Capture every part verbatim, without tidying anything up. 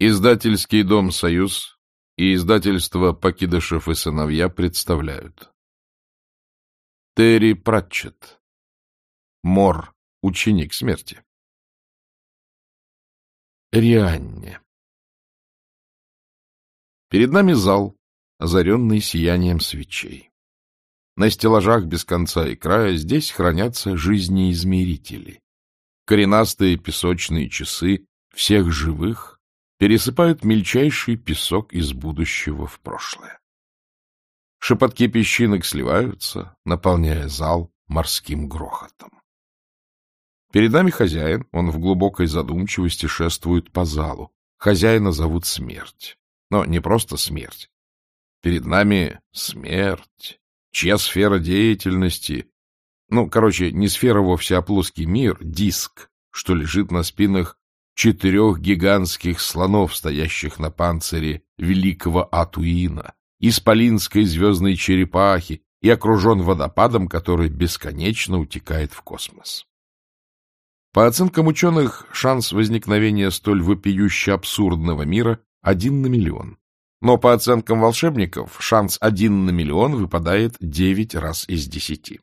Издательский дом «Союз» и издательство «Покидышев и сыновья» представляют. Терри Пратчетт. Мор. Ученик смерти. Рианне. Перед нами зал, озаренный сиянием свечей. На стеллажах без конца и края здесь хранятся жизнеизмерители. Коренастые песочные часы всех живых пересыпают мельчайший песок из будущего в прошлое. Шепотки песчинок сливаются, наполняя зал морским грохотом. Перед нами хозяин, он в глубокой задумчивости шествует по залу. Хозяина зовут Смерть. Но не просто смерть. Перед нами смерть, чья сфера деятельности, ну, короче, не сфера вовсе, а плоский мир, диск, что лежит на спинах четырех гигантских слонов, стоящих на панцире великого Атуина, исполинской звездной черепахи, и окружен водопадом, который бесконечно утекает в космос. По оценкам ученых, шанс возникновения столь вопиюще абсурдного мира один на миллион. Но по оценкам волшебников, шанс один на миллион выпадает девять раз из десяти.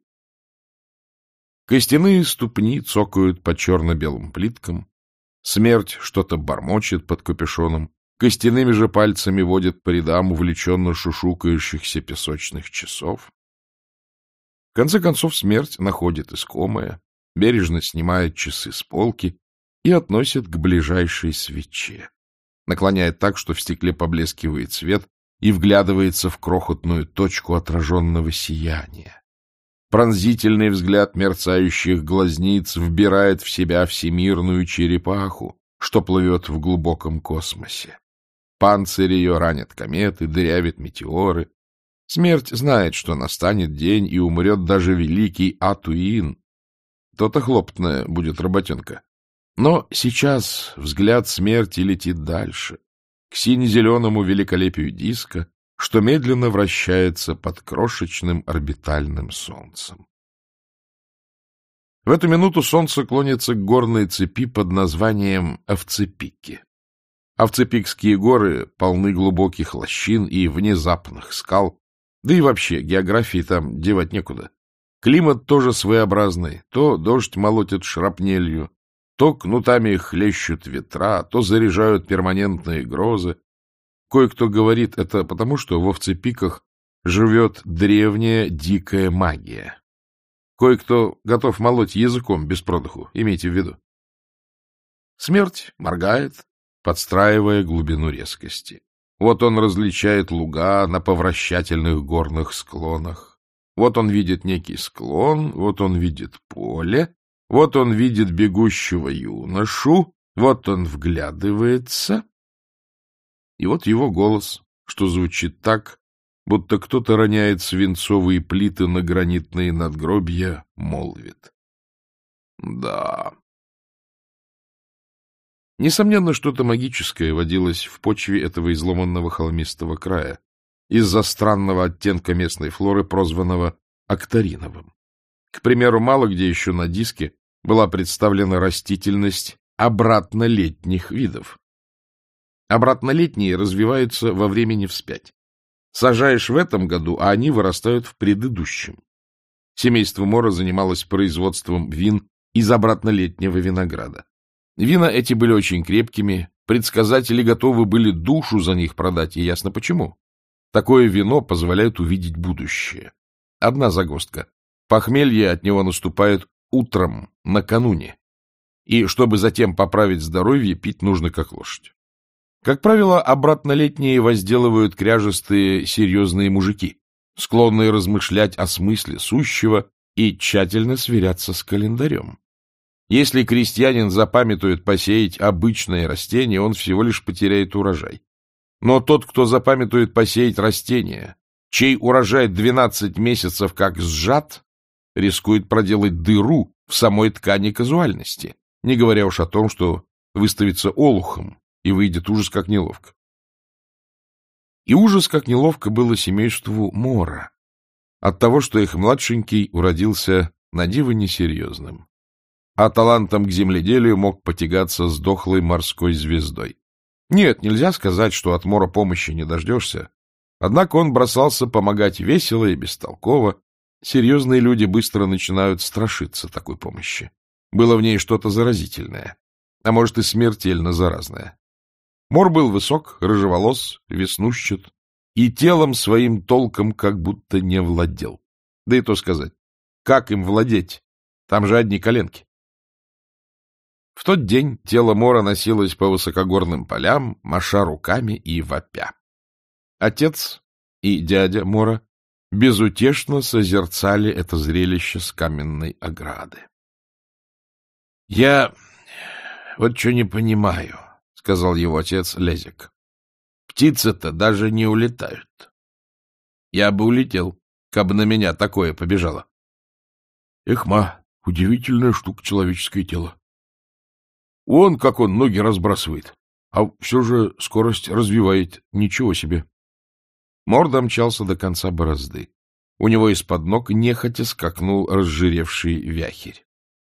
Костяные ступни цокают по черно-белым плиткам, Смерть что-то бормочет под капюшоном, костяными же пальцами водит по рядам увлеченно шушукающихся песочных часов. В конце концов Смерть находит искомое, бережно снимает часы с полки и относит к ближайшей свече. Наклоняет так, что в стекле поблескивает свет, и вглядывается в крохотную точку отраженного сияния. Пронзительный взгляд мерцающих глазниц вбирает в себя всемирную черепаху, что плывет в глубоком космосе. Панцирь ее ранят кометы, дырявят метеоры. Смерть знает, что настанет день, и умрет даже великий Атуин. То-то хлопотная будет работенка. Но сейчас взгляд Смерти летит дальше, к сине-зеленому великолепию диска, что медленно вращается под крошечным орбитальным солнцем. В эту минуту солнце клонится к горной цепи под названием Овцепики. Овцепикские горы полны глубоких лощин и внезапных скал, да и вообще географии там девать некуда. Климат тоже своеобразный, то дождь молотит шрапнелью, то кнутами хлещут ветра, то заряжают перманентные грозы. Кое-кто говорит это потому, что в Овцепиках живет древняя дикая магия. Кое-кто готов молоть языком без продыху, имейте в виду. Смерть моргает, подстраивая глубину резкости. Вот он различает луга на повращательных горных склонах. Вот он видит некий склон, вот он видит поле, вот он видит бегущего юношу, вот он вглядывается. И вот его голос, что звучит так, будто кто-то роняет свинцовые плиты на гранитные надгробья, молвит. Да. Несомненно, что-то магическое водилось в почве этого изломанного холмистого края, из-за странного оттенка местной флоры, прозванного акториновым. К примеру, мало где еще на диске была представлена растительность обратнолетних видов. Обратнолетние развиваются во времени вспять. Сажаешь в этом году, а они вырастают в предыдущем. Семейство Мора занималось производством вин из обратнолетнего винограда. Вина эти были очень крепкими, предсказатели готовы были душу за них продать, и ясно почему. Такое вино позволяет увидеть будущее. Одна загвоздка. Похмелье от него наступает утром, накануне. И чтобы затем поправить здоровье, пить нужно как лошадь. Как правило, обратнолетние возделывают кряжестые серьезные мужики, склонные размышлять о смысле сущего и тщательно сверяться с календарем. Если крестьянин запамятует посеять обычное растение, он всего лишь потеряет урожай. Но тот, кто запамятует посеять растение, чей урожай двенадцать месяцев как сжат, рискует проделать дыру в самой ткани казуальности, не говоря уж о том, что выставится олухом, и выйдет ужас как неловко. И ужас как неловко было семейству Мора от того, что их младшенький уродился на диво несерьезным, а талантом к земледелию мог потягаться с дохлой морской звездой. Нет, нельзя сказать, что от Мора помощи не дождешься. Однако он бросался помогать весело и бестолково. Серьезные люди быстро начинают страшиться такой помощи. Было в ней что-то заразительное, а может и смертельно заразное. Мор был высок, рыжеволос, веснушчат, и телом своим толком как будто не владел. Да и то сказать, как им владеть? Там же одни коленки. В тот день тело Мора носилось по высокогорным полям, маша руками и вопя. Отец и дядя Мора безутешно созерцали это зрелище с каменной ограды. — Я вот что не понимаю, — сказал его отец Лезик. — Птицы-то даже не улетают. Я бы улетел, кабы на меня такое побежало. — Эх, ма, удивительная штука человеческое тело. Вон как он ноги разбрасывает, а все же скорость развивает. Ничего себе. Мор домчался до конца борозды. У него из-под ног нехотя скакнул разжиревший вяхерь.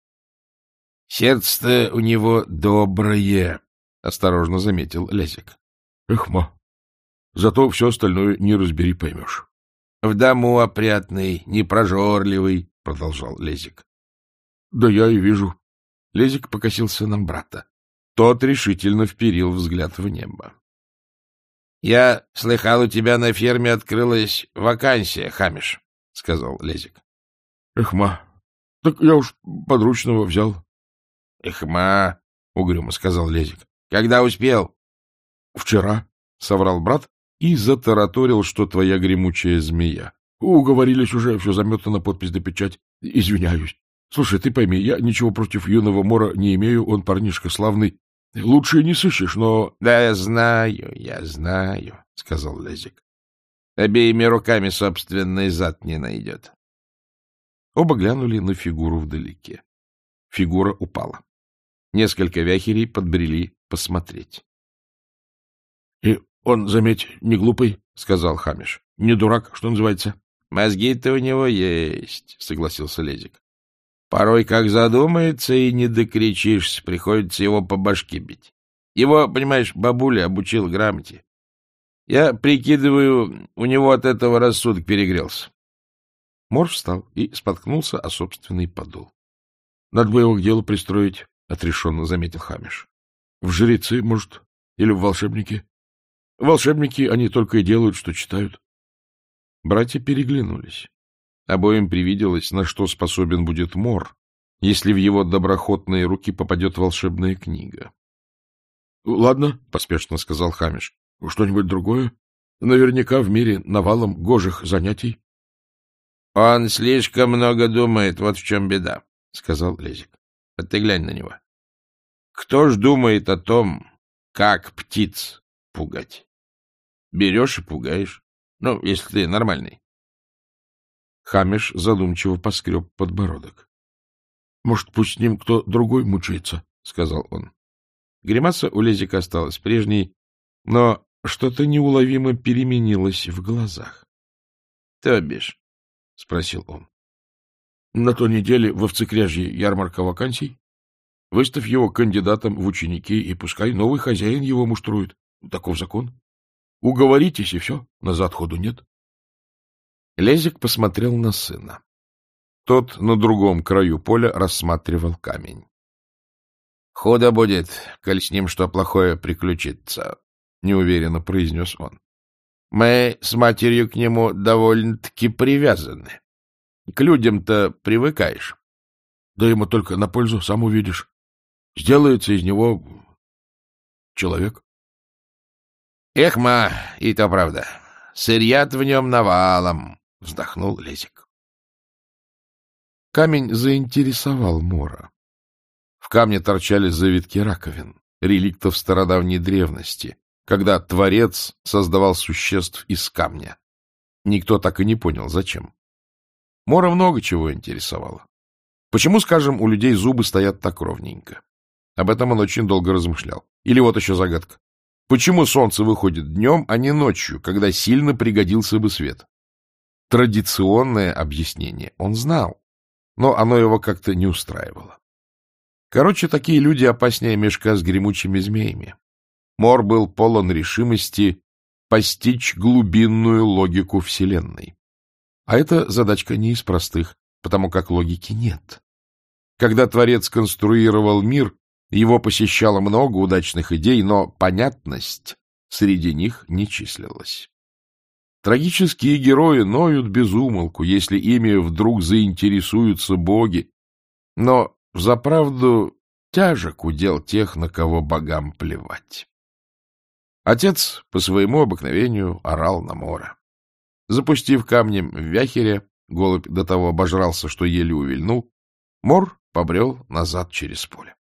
— Сердце-то у него доброе, — осторожно заметил Лезик. — Эх, ма, зато все остальное не разбери, поймешь. — В дому опрятный, непрожорливый, — продолжал Лезик. — Да я и вижу. Лезик покосился на брата. Тот решительно вперил взгляд в небо. — Я слыхал, у тебя на ферме открылась вакансия, Хамиш, — сказал Лезик. — Эх, ма, так я уж подручного взял. — Эх, ма, — угрюмо сказал Лезик. — Когда успел? — Вчера, — соврал брат и затараторил, что твоя гремучая змея. — Уговорились уже, все заметано, подпись да печать. Извиняюсь. Слушай, ты пойми, я ничего против юного Мора не имею, он парнишка славный. Лучше не сыщешь, но... — Да, я знаю, я знаю, — сказал Лезик. — Обеими руками собственный зад не найдет. Оба глянули на фигуру вдалеке. Фигура упала. Несколько вяхерей подбрели посмотреть. — И он, заметь, не глупый, — сказал Хамиш. — Не дурак, что называется. — Мозги-то у него есть, — согласился Лезик. Порой как задумается, и не докричишься, приходится его по башке бить. Его, понимаешь, бабуля обучил грамоте. Я прикидываю, у него от этого рассудок перегрелся. Мор встал и споткнулся о собственный подол. — Надо бы его к делу пристроить, — отрешенно заметил Хамиш. — В жрецы, может, или в волшебники? Волшебники, они только и делают, что читают. Братья переглянулись. Обоим привиделось, на что способен будет Мор, если в его доброхотные руки попадет волшебная книга. — Ладно, — поспешно сказал Хамиш, — что-нибудь другое? Наверняка в мире навалом гожих занятий. — Он слишком много думает, вот в чем беда, — сказал Лезик. — Вот ты глянь на него. Кто ж думает о том, как птиц пугать? Берешь и пугаешь. Ну, если ты нормальный. Хамиш задумчиво поскреб подбородок. — Может, пусть с ним кто другой мучается, — сказал он. Гримаса у Лезика осталась прежней, но что-то неуловимо переменилось в глазах. — То бишь? — спросил он. — На той неделе в Овцекряжье ярмарка вакансий. Выставь его кандидатом в ученики, и пускай новый хозяин его муштрует. Таков закон. Уговоритесь, и все, назад ходу нет. Лезик посмотрел на сына. Тот на другом краю поля рассматривал камень. — Худо будет, коль с ним что плохое приключится, — неуверенно произнес он. — Мы с матерью к нему довольно-таки привязаны. К людям-то привыкаешь. Да ему только на пользу, сам увидишь. Сделается из него человек. — Эх, ма, и то правда. Сырья-то в нем навалом, — вздохнул Лезик. Камень заинтересовал Мора. В камне торчали завитки раковин, реликтов стародавней древности, когда Творец создавал существ из камня. Никто так и не понял, зачем. Мора много чего интересовало. Почему, скажем, у людей зубы стоят так ровненько? Об этом он очень долго размышлял. Или вот еще загадка. Почему солнце выходит днем, а не ночью, когда сильно пригодился бы свет? Традиционное объяснение он знал, но оно его как-то не устраивало. Короче, такие люди опаснее мешка с гремучими змеями. Мор был полон решимости постичь глубинную логику Вселенной. А эта задачка не из простых, потому как логики нет. Когда Творец конструировал мир, его посещало много удачных идей, но понятность среди них не числилась. Трагические герои ноют без умолку, если ими вдруг заинтересуются боги, но взаправду тяжек удел тех, на кого богам плевать. Отец по своему обыкновению орал на Мора. Запустив камнем в вяхере, голубь до того обожрался, что еле увильнул, Мор побрел назад через поле.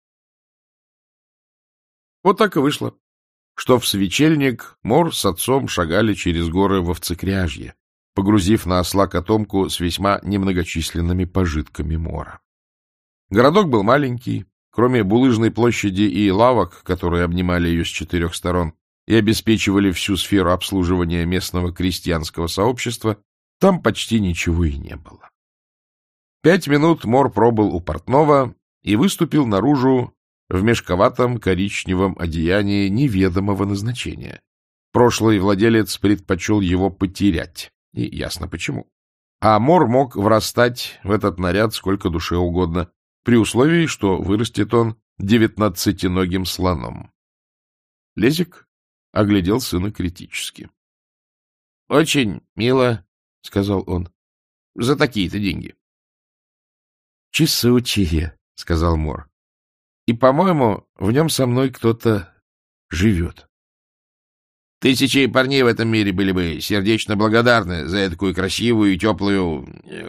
Вот так и вышло, что в свечельник Мор с отцом шагали через горы в Овцекряжье, погрузив на осла котомку с весьма немногочисленными пожитками Мора. Городок был маленький, кроме булыжной площади и лавок, которые обнимали ее с четырех сторон и обеспечивали всю сферу обслуживания местного крестьянского сообщества, там почти ничего и не было. Пять минут Мор пробыл у портного и выступил наружу в мешковатом коричневом одеянии неведомого назначения. Прошлый владелец предпочел его потерять, и ясно почему. А Мор мог врастать в этот наряд сколько душе угодно, при условии, что вырастет он девятнадцатиногим слоном. Лезик оглядел сына критически. — Очень мило, — сказал он, — за такие-то деньги. — Чесучие, — сказал Мор. — И, по-моему, в нем со мной кто-то живет. Тысячи парней в этом мире были бы сердечно благодарны за такую красивую и теплую...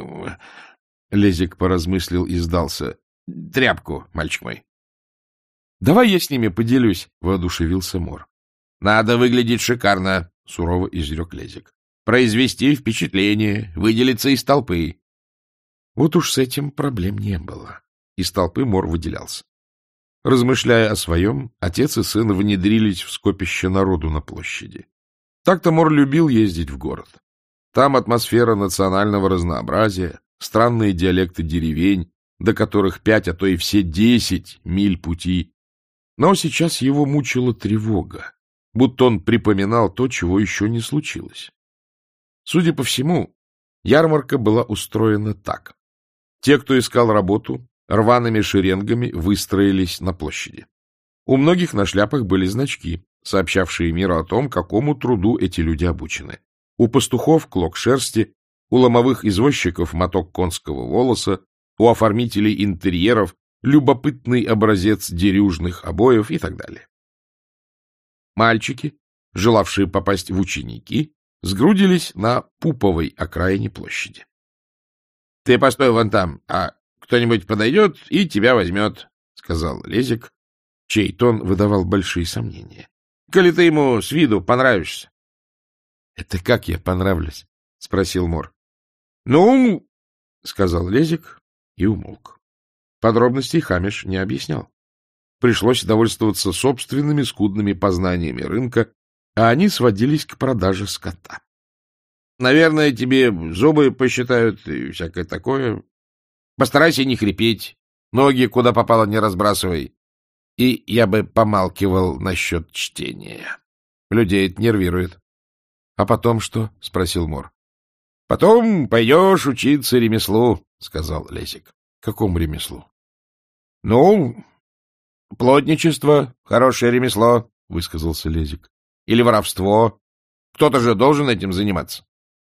Лезик поразмыслил и сдался. — Тряпку, мальчик мой. — Давай я с ними поделюсь, — воодушевился Мор. — Надо выглядеть шикарно, — сурово изрек Лезик. — Произвести впечатление, выделиться из толпы. Вот уж с этим проблем не было. Из толпы Мор выделялся. Размышляя о своем, отец и сын внедрились в скопище народу на площади. Так-то Мор любил ездить в город. Там атмосфера национального разнообразия, странные диалекты деревень, до которых пять, а то и все десять миль пути. Но сейчас его мучила тревога, будто он припоминал то, чего еще не случилось. Судя по всему, ярмарка была устроена так. Те, кто искал работу, рваными шеренгами выстроились на площади. У многих на шляпах были значки, сообщавшие миру о том, какому труду эти люди обучены. У пастухов клок шерсти, у ломовых извозчиков моток конского волоса, у оформителей интерьеров любопытный образец дерюжных обоев и так далее. Мальчики, желавшие попасть в ученики, сгрудились на пуповой окраине площади. — Ты постой вон там, а кто-нибудь подойдет и тебя возьмет, — сказал Лезик, чей тон выдавал большие сомнения. — Коли ты ему с виду понравишься. — Это как я понравлюсь? — спросил Мор. — Ну, — сказал Лезик и умолк. Подробностей Хамиш не объяснял. Пришлось довольствоваться собственными скудными познаниями рынка, а они сводились к продаже скота. — Наверное, тебе зубы посчитают и всякое такое. Постарайся не хрипеть, ноги куда попало не разбрасывай. И я бы помалкивал насчет чтения. Людей это нервирует. — А потом что? — спросил Мор. — Потом пойдешь учиться ремеслу, — сказал Лесик. — Какому ремеслу? — Ну, плотничество, хорошее ремесло, — высказался Лезик. — Или воровство. Кто-то же должен этим заниматься.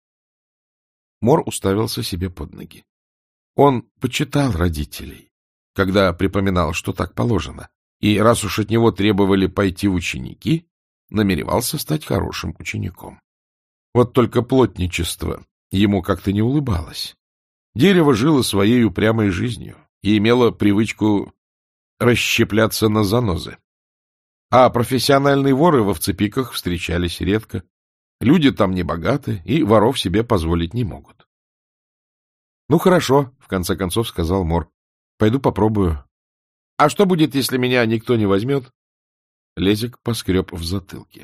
Мор уставился себе под ноги. Он почитал родителей, когда припоминал, что так положено, и раз уж от него требовали пойти в ученики, намеревался стать хорошим учеником. Вот только плотничество ему как-то не улыбалось. Дерево жило своей упрямой жизнью и имело привычку расщепляться на занозы. А профессиональные воры в овцепиках встречались редко. Люди там не богаты и воров себе позволить не могут. — Ну, хорошо, — в конце концов сказал Мор. — Пойду попробую. — А что будет, если меня никто не возьмет? Лезик поскреб в затылке.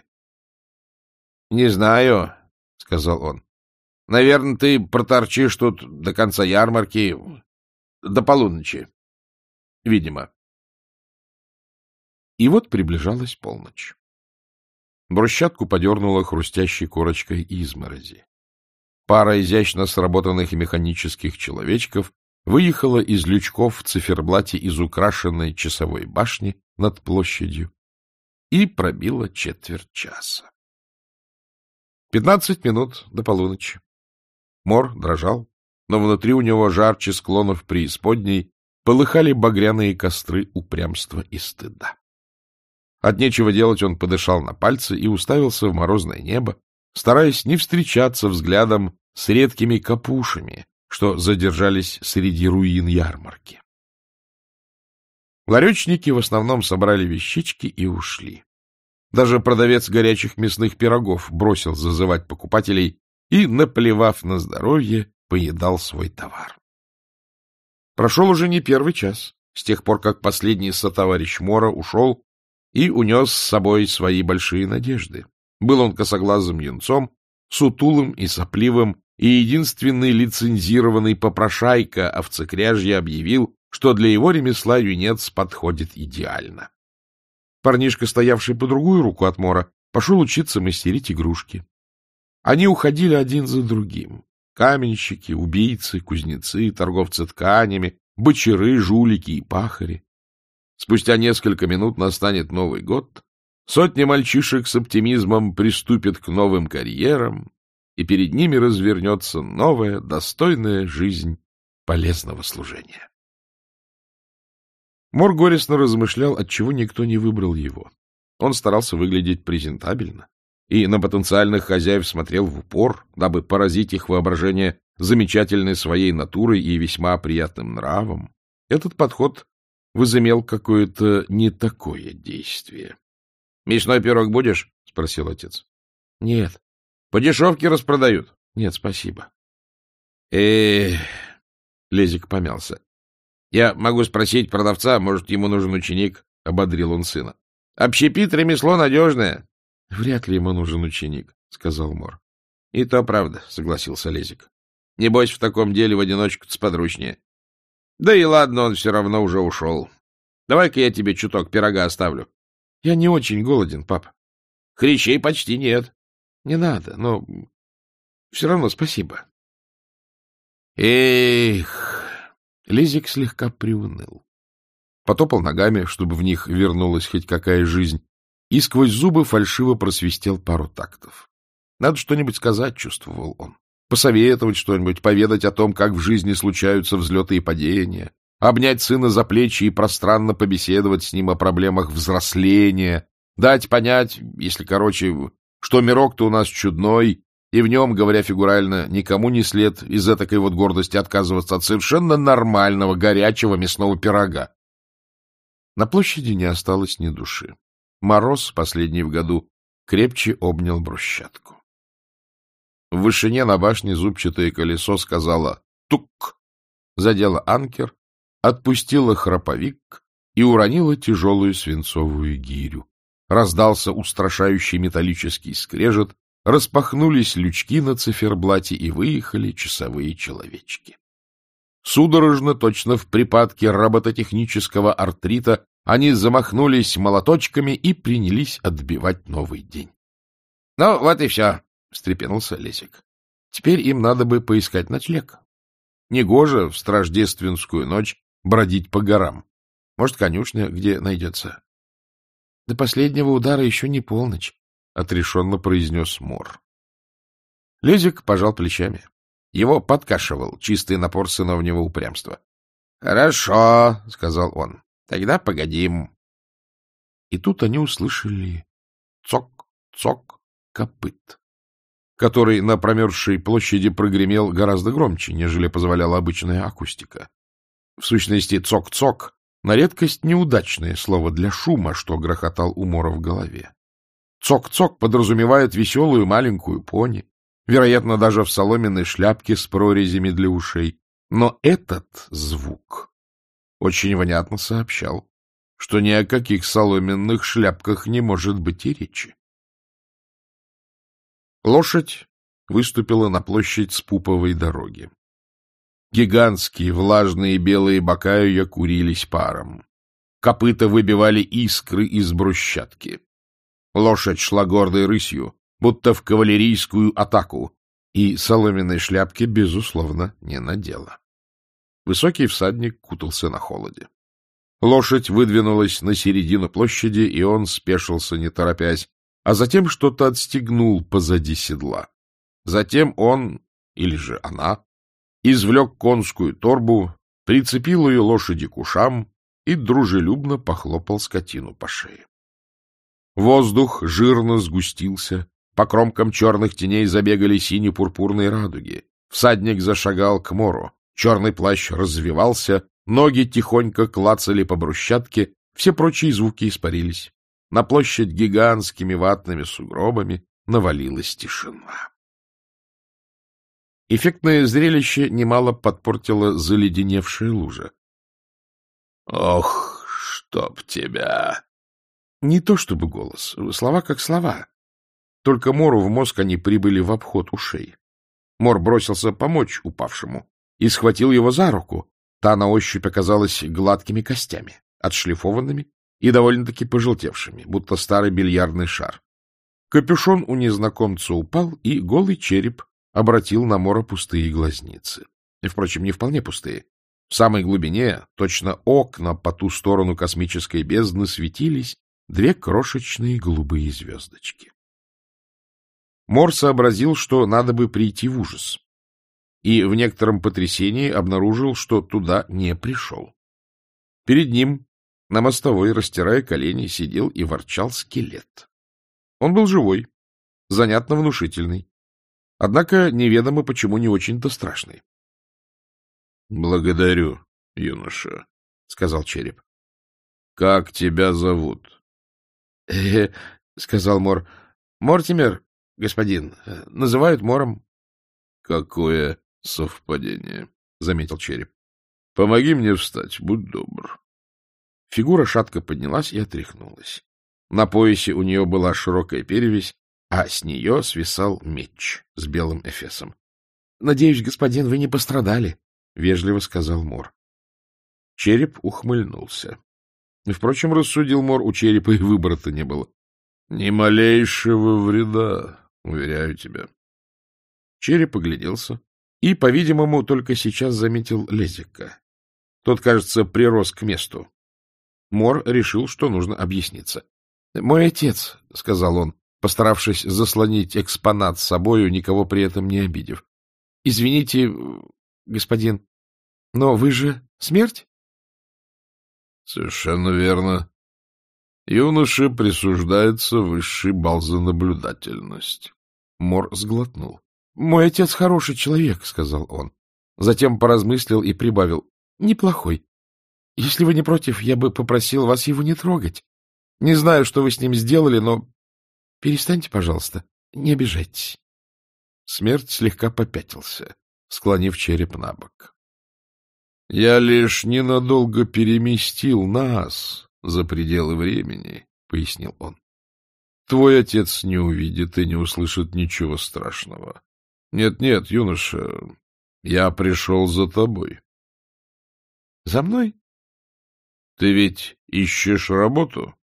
— Не знаю, — сказал он. — Наверное, ты проторчишь тут до конца ярмарки, до полуночи. Видимо. И вот приближалась полночь. Брусчатку подернула хрустящей корочкой изморози. Пара изящно сработанных механических человечков выехала из лючков в циферблате изукрашенной часовой башни над площадью и пробила четверть часа. Пятнадцать минут до полуночи. Мор дрожал, но внутри у него жарче склонов преисподней полыхали багряные костры упрямства и стыда. От нечего делать он подышал на пальцы и уставился в морозное небо, стараясь не встречаться взглядом с редкими капушами, что задержались среди руин ярмарки. Ларечники в основном собрали вещички и ушли. Даже продавец горячих мясных пирогов бросил зазывать покупателей и, наплевав на здоровье, поедал свой товар. Прошел уже не первый час, с тех пор, как последний сотоварищ Мора ушел и унес с собой свои большие надежды. Был он косоглазым юнцом, сутулым и сопливым, и единственный лицензированный попрошайка овцекряжья объявил, что для его ремесла юнец подходит идеально. Парнишка, стоявший по другую руку от Мора, пошел учиться мастерить игрушки. Они уходили один за другим. Каменщики, убийцы, кузнецы, торговцы тканями, бочары, жулики и пахари. Спустя несколько минут настанет Новый год, сотни мальчишек с оптимизмом приступят к новым карьерам, и перед ними развернется новая, достойная жизнь полезного служения. Мор горестно размышлял, отчего никто не выбрал его. Он старался выглядеть презентабельно и на потенциальных хозяев смотрел в упор, дабы поразить их воображение замечательной своей натурой и весьма приятным нравом. Этот подход возымел какое-то не такое действие. — Мясной пирог будешь? — спросил отец. — Нет. — По дешевке распродают? — Нет, спасибо. — Эх, Лезик помялся. — Я могу спросить продавца, может, ему нужен ученик? — ободрил он сына. — Общепит ремесло надежное. — Вряд ли ему нужен ученик, — сказал Мор. — И то правда, — согласился Лезик. — Небось, в таком деле в одиночку-то сподручнее. Да и ладно, он все равно уже ушел. Давай-ка я тебе чуток пирога оставлю. — Я не очень голоден, пап. — Хрящей почти нет. — Не надо, но все равно спасибо. — Эх! Лизик слегка приуныл. Потопал ногами, чтобы в них вернулась хоть какая жизнь, и сквозь зубы фальшиво просвистел пару тактов. Надо что-нибудь сказать, чувствовал он. Посоветовать что-нибудь, поведать о том, как в жизни случаются взлеты и падения, обнять сына за плечи и пространно побеседовать с ним о проблемах взросления, дать понять, если короче, что мирок-то у нас чудной, и в нем, говоря фигурально, никому не след из этакой вот гордости отказываться от совершенно нормального горячего мясного пирога. На площади не осталось ни души. Мороз, последний в году, крепче обнял брусчатку. В вышине на башне зубчатое колесо сказала «тук», задело анкер, отпустила храповик и уронила тяжелую свинцовую гирю. Раздался устрашающий металлический скрежет, распахнулись лючки на циферблате и выехали часовые человечки. Судорожно, точно в припадке робототехнического артрита, они замахнулись молоточками и принялись отбивать новый день. — Ну, вот и все, — встрепенулся Лесик. — Теперь им надо бы поискать ночлег. Негоже в страждественскую ночь бродить по горам. Может, конюшня где найдется? — До последнего удара еще не полночь, — отрешенно произнес Мор. Лезик пожал плечами. Его подкашивал чистый напор сыновнего упрямства. — Хорошо, — сказал он. — Тогда погодим. И тут они услышали цок-цок копыт, который на промерзшей площади прогремел гораздо громче, нежели позволяла обычная акустика. В сущности, цок-цок — на редкость неудачное слово для шума, что грохотал у Мора в голове. Цок-цок подразумевает веселую маленькую пони, вероятно, даже в соломенной шляпке с прорезями для ушей. Но этот звук очень внятно сообщал, что ни о каких соломенных шляпках не может быть и речи. Лошадь выступила на площадь с пуповой дороги. Гигантские влажные белые бока ее курились паром. Копыта выбивали искры из брусчатки. Лошадь шла гордой рысью, будто в кавалерийскую атаку, и соломенной шляпки, безусловно, не надела. Высокий всадник кутался на холоде. Лошадь выдвинулась на середину площади, и он спешился, не торопясь, а затем что-то отстегнул позади седла. Затем он, или же она, извлек конскую торбу, прицепил ее лошади к ушам и дружелюбно похлопал скотину по шее. Воздух жирно сгустился, по кромкам черных теней забегали сине-пурпурные радуги. Всадник зашагал к мору, черный плащ развивался, ноги тихонько клацали по брусчатке, все прочие звуки испарились. На площадь гигантскими ватными сугробами навалилась тишина. Эффектное зрелище немало подпортило заледеневшая лужа. — Ох, чтоб тебя! Не то чтобы голос, слова как слова. Только Мору в мозг они прибыли в обход ушей. Мор бросился помочь упавшему и схватил его за руку. Та на ощупь оказалась гладкими костями, отшлифованными и довольно-таки пожелтевшими, будто старый бильярдный шар. Капюшон у незнакомца упал, и голый череп обратил на Мора пустые глазницы. И, впрочем, не вполне пустые. В самой глубине, точно окна по ту сторону космической бездны, светились две крошечные голубые звездочки. Мор сообразил, что надо бы прийти в ужас, и в некотором потрясении обнаружил, что туда не пришел. Перед ним, на мостовой, растирая колени, сидел и ворчал скелет. Он был живой, занятно внушительный, однако неведомо почему не очень-то страшный. — Благодарю, юноша, — сказал череп. — Как тебя зовут? — Э-э, — сказал Мор. — Мортимер, господин, называют Мором. — Какое совпадение, — заметил череп. — Помоги мне встать, будь добр. Фигура шатко поднялась и отряхнулась. На поясе у нее была широкая перевязь, а с нее свисал меч с белым эфесом. — Надеюсь, господин, вы не пострадали, — вежливо сказал Мор. Череп ухмыльнулся. Впрочем, рассудил Мор, у черепа и выбора-то не было. — Ни малейшего вреда, уверяю тебя. Череп огляделся и, по-видимому, только сейчас заметил Лезика. Тот, кажется, прирос к месту. Мор решил, что нужно объясниться. — Мой отец, — сказал он, постаравшись заслонить экспонат с собою, никого при этом не обидев. — Извините, господин, но вы же смерть? — Совершенно верно. Юноше присуждается высший балл за наблюдательность. Мор сглотнул. — Мой отец хороший человек, — сказал он. Затем поразмыслил и прибавил. — Неплохой. Если вы не против, я бы попросил вас его не трогать. Не знаю, что вы с ним сделали, но перестаньте, пожалуйста, не обижайтесь. Смерть слегка попятился, склонив череп на бок. — Я лишь ненадолго переместил нас за пределы времени, — пояснил он. — Твой отец не увидит и не услышит ничего страшного. Нет-нет, юноша, я пришел за тобой. — За мной? Ты ведь ищешь работу?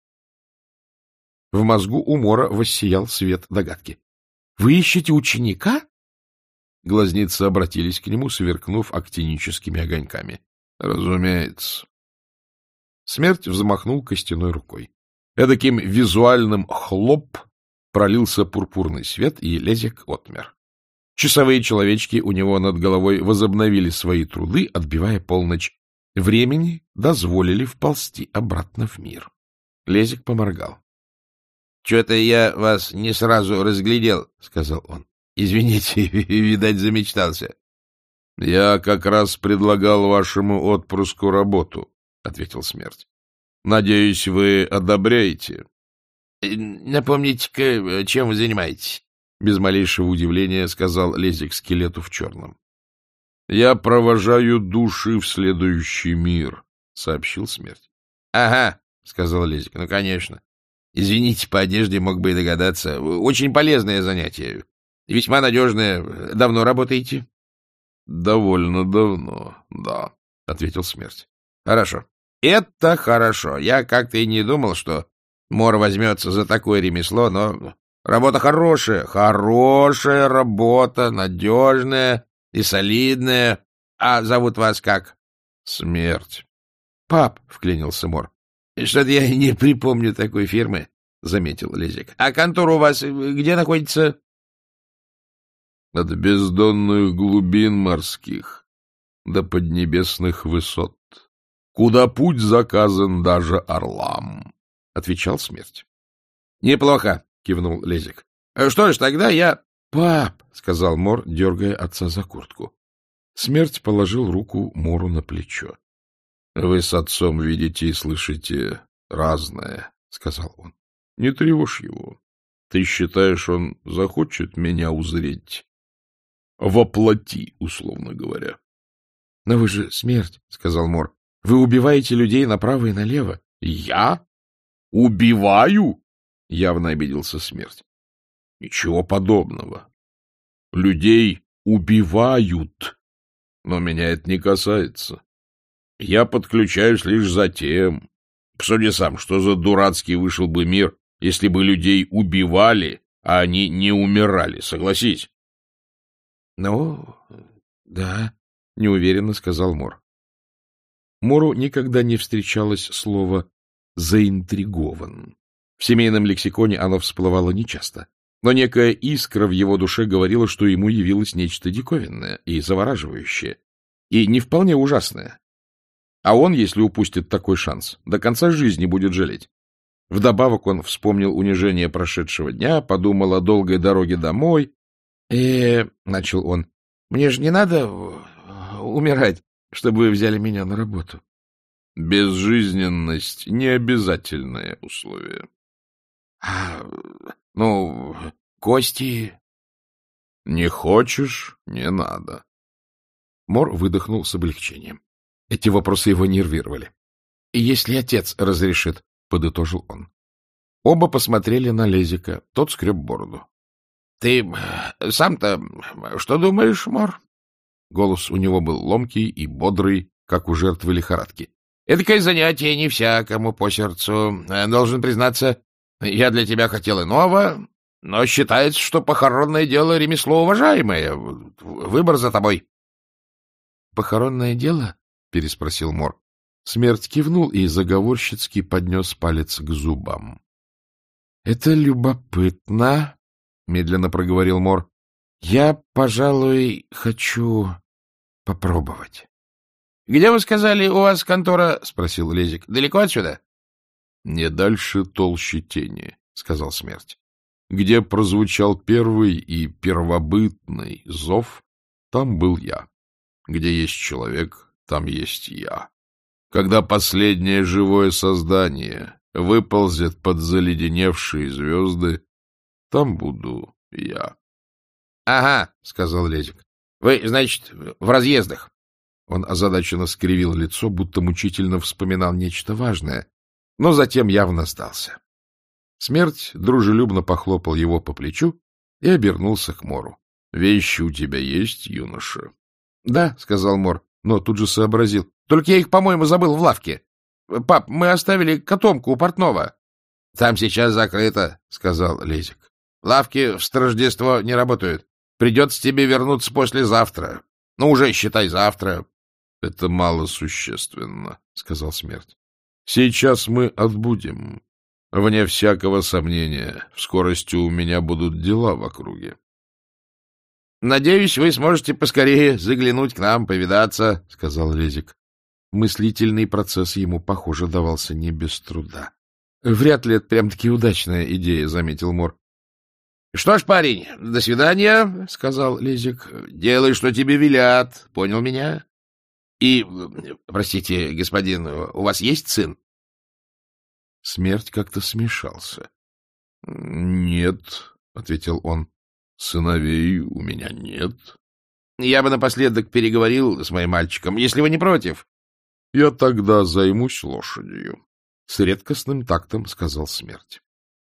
В мозгу у Мора воссиял свет догадки. — Вы ищете ученика? Глазницы обратились к нему, сверкнув актиническими огоньками. — Разумеется. Смерть взмахнул костяной рукой. Эдаким визуальным хлоп пролился пурпурный свет, и Лезик отмер. Часовые человечки у него над головой возобновили свои труды, отбивая полночь. Времени дозволили вползти обратно в мир. Лезик поморгал. — Что-то я вас не сразу разглядел, — сказал он. — Извините, видать, замечтался. — Я как раз предлагал вашему отпрыску работу, — ответил Смерть. — Надеюсь, вы одобряете. — Напомните-ка, чем вы занимаетесь? — без малейшего удивления сказал Лезик скелету в черном. — Я провожаю души в следующий мир, — сообщил Смерть. — Ага, — сказал Лезик, — ну, конечно. Извините, по одежде мог бы и догадаться. Очень полезное занятие. Весьма надежное. Давно работаете? — Довольно давно, да, — ответил Смерть. — Хорошо. Это хорошо. Я как-то и не думал, что Мор возьмется за такое ремесло, но работа хорошая, хорошая работа, надежная и солидная. А зовут вас как? Смерть. — Пап, — вклинился Мор. — Что-то я не припомню такой фирмы, — заметил Лизик. — А контора у вас где находится? — От бездонных глубин морских до поднебесных высот, куда путь заказан даже орлам, — отвечал Смерть. — Неплохо, — кивнул Лизик. — Что ж, тогда я... — Пап, — сказал Мор, дергая отца за куртку. Смерть положил руку Мору на плечо. — Вы с отцом видите и слышите разное, — сказал он. — Не тревожь его. Ты считаешь, он захочет меня узреть? Воплоти, условно говоря. — Но вы же Смерть, — сказал Мор. — Вы убиваете людей направо и налево. — Я? Убиваю? — явно обиделся Смерть. — Ничего подобного. Людей убивают, но меня это не касается. Я подключаюсь лишь за тем. Посуди сам, что за дурацкий вышел бы мир, если бы людей убивали, а они не умирали, согласись? — Ну, да, — неуверенно сказал Мор. Мору никогда не встречалось слово «заинтригован». В семейном лексиконе оно всплывало нечасто, но некая искра в его душе говорила, что ему явилось нечто диковинное и завораживающее, и не вполне ужасное. А он, если упустит такой шанс, до конца жизни будет жалеть. Вдобавок он вспомнил унижение прошедшего дня, подумал о долгой дороге домой. э — начал он, — мне же не надо умирать, чтобы вы взяли меня на работу. — Безжизненность — не обязательное условие. — А, ну, кости... — Не хочешь — не надо. Мор выдохнул с облегчением. Эти вопросы его нервировали. — И если отец разрешит, — подытожил он. Оба посмотрели на Лезика. Тот скреб бороду. — Ты сам-то что думаешь, Мор? Голос у него был ломкий и бодрый, как у жертвы лихорадки. — Эдакое занятие не всякому по сердцу. Должен признаться, я для тебя хотел иного, но считается, что похоронное дело — ремесло уважаемое. Выбор за тобой. — Похоронное дело? — переспросил Мор. Смерть кивнул и заговорщицки поднес палец к зубам. — Это любопытно, — медленно проговорил Мор. — Я, пожалуй, хочу попробовать. — Где, вы сказали, у вас контора? — спросил Лезик. — Далеко отсюда? — Не дальше толщи тени, — сказал Смерть. Где прозвучал первый и первобытный зов, там был я. Где есть человек, там есть я. Когда последнее живое создание выползет под заледеневшие звезды, там буду я. — Ага, — сказал Лезик. — Вы, значит, в разъездах. Он озадаченно скривил лицо, будто мучительно вспоминал нечто важное, но затем явно сдался. Смерть дружелюбно похлопал его по плечу и обернулся к Мору. — Вещи у тебя есть, юноша? — Да, — сказал Мор, но тут же сообразил. — Только я их, по-моему, забыл в лавке. Пап, мы оставили котомку у портного. — Там сейчас закрыто, — сказал Лезик. — Лавки в Страждество не работают. Придется тебе вернуться послезавтра. Ну, уже считай завтра. — Это малосущественно, — сказал Смерть. — Сейчас мы отбудем. Вне всякого сомнения, в скорости у меня будут дела в округе. — Надеюсь, вы сможете поскорее заглянуть к нам, повидаться, — сказал Лезик. Мыслительный процесс ему, похоже, давался не без труда. — Вряд ли это прям-таки удачная идея, — заметил Мор. — Что ж, парень, до свидания, — сказал Лезик. — Делай, что тебе велят, понял меня? И, простите, господин, у вас есть сын? Смерть как-то смешался. — Нет, — ответил он, — сыновей у меня нет. — Я бы напоследок переговорил с моим мальчиком, если вы не против. — Я тогда займусь лошадью, — с редкостным тактом сказал Смерть.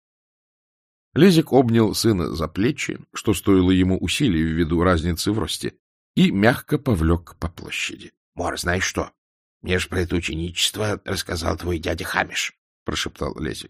Лезик обнял сына за плечи, что стоило ему усилий ввиду разницы в росте, и мягко повлек по площади. — Мор, знаешь что? Мне же про это ученичество рассказал твой дядя Хамиш, — прошептал Лезик.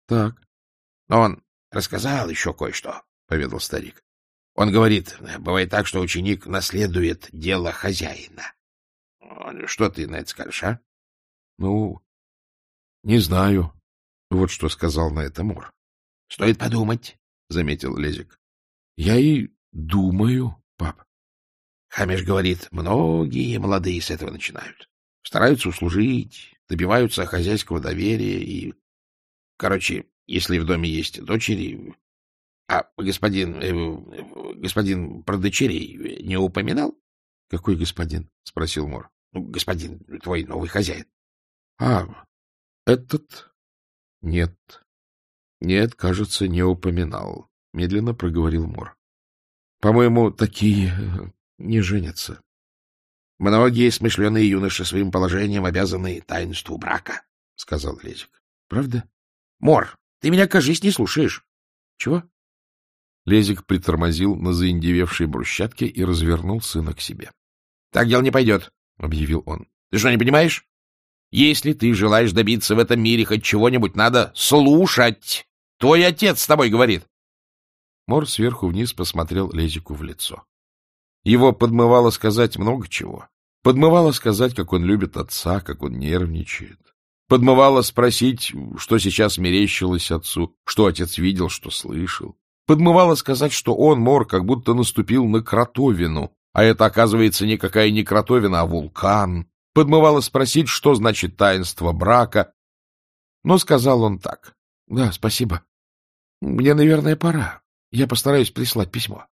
— Так. — Он рассказал еще кое-что, — поведал старик. — Он говорит, бывает так, что ученик наследует дело хозяина. Что ты на это скажешь, а? — Ну, не знаю. Вот что сказал на это Мор. — Стоит подумать, — заметил Лезик. — Я и думаю, пап. Хамеш говорит, многие молодые с этого начинают. Стараются услужить, добиваются хозяйского доверия и... Короче, если в доме есть дочери... А господин... Э, господин про дочерей не упоминал? — Какой господин? — спросил Мор. — Ну, господин, твой новый хозяин. — А, этот? Нет. Нет, кажется, не упоминал. Медленно проговорил Мор. — По-моему, такие не женятся. — Многие смышленые юноши своим положением обязаны таинству брака, — сказал Лезик. — Правда? — Мор, ты меня, кажись, не слушаешь. — Чего? Лезик притормозил на заиндевевшей брусчатке и развернул сына к себе. — Так дело не пойдет, — объявил он. — Ты что, не понимаешь? Если ты желаешь добиться в этом мире хоть чего-нибудь, надо слушать. Твой отец с тобой говорит. Мор сверху вниз посмотрел Лезику в лицо. Его подмывало сказать много чего. Подмывало сказать, как он любит отца, как он нервничает. Подмывало спросить, что сейчас мерещилось отцу, что отец видел, что слышал. Подмывало сказать, что он, Мор, как будто наступил на кротовину, а это, оказывается, никакая не кротовина, а вулкан. Подмывало спросить, что значит таинство брака. Но сказал он так. — Да, спасибо. Мне, наверное, пора. Я постараюсь прислать письмо.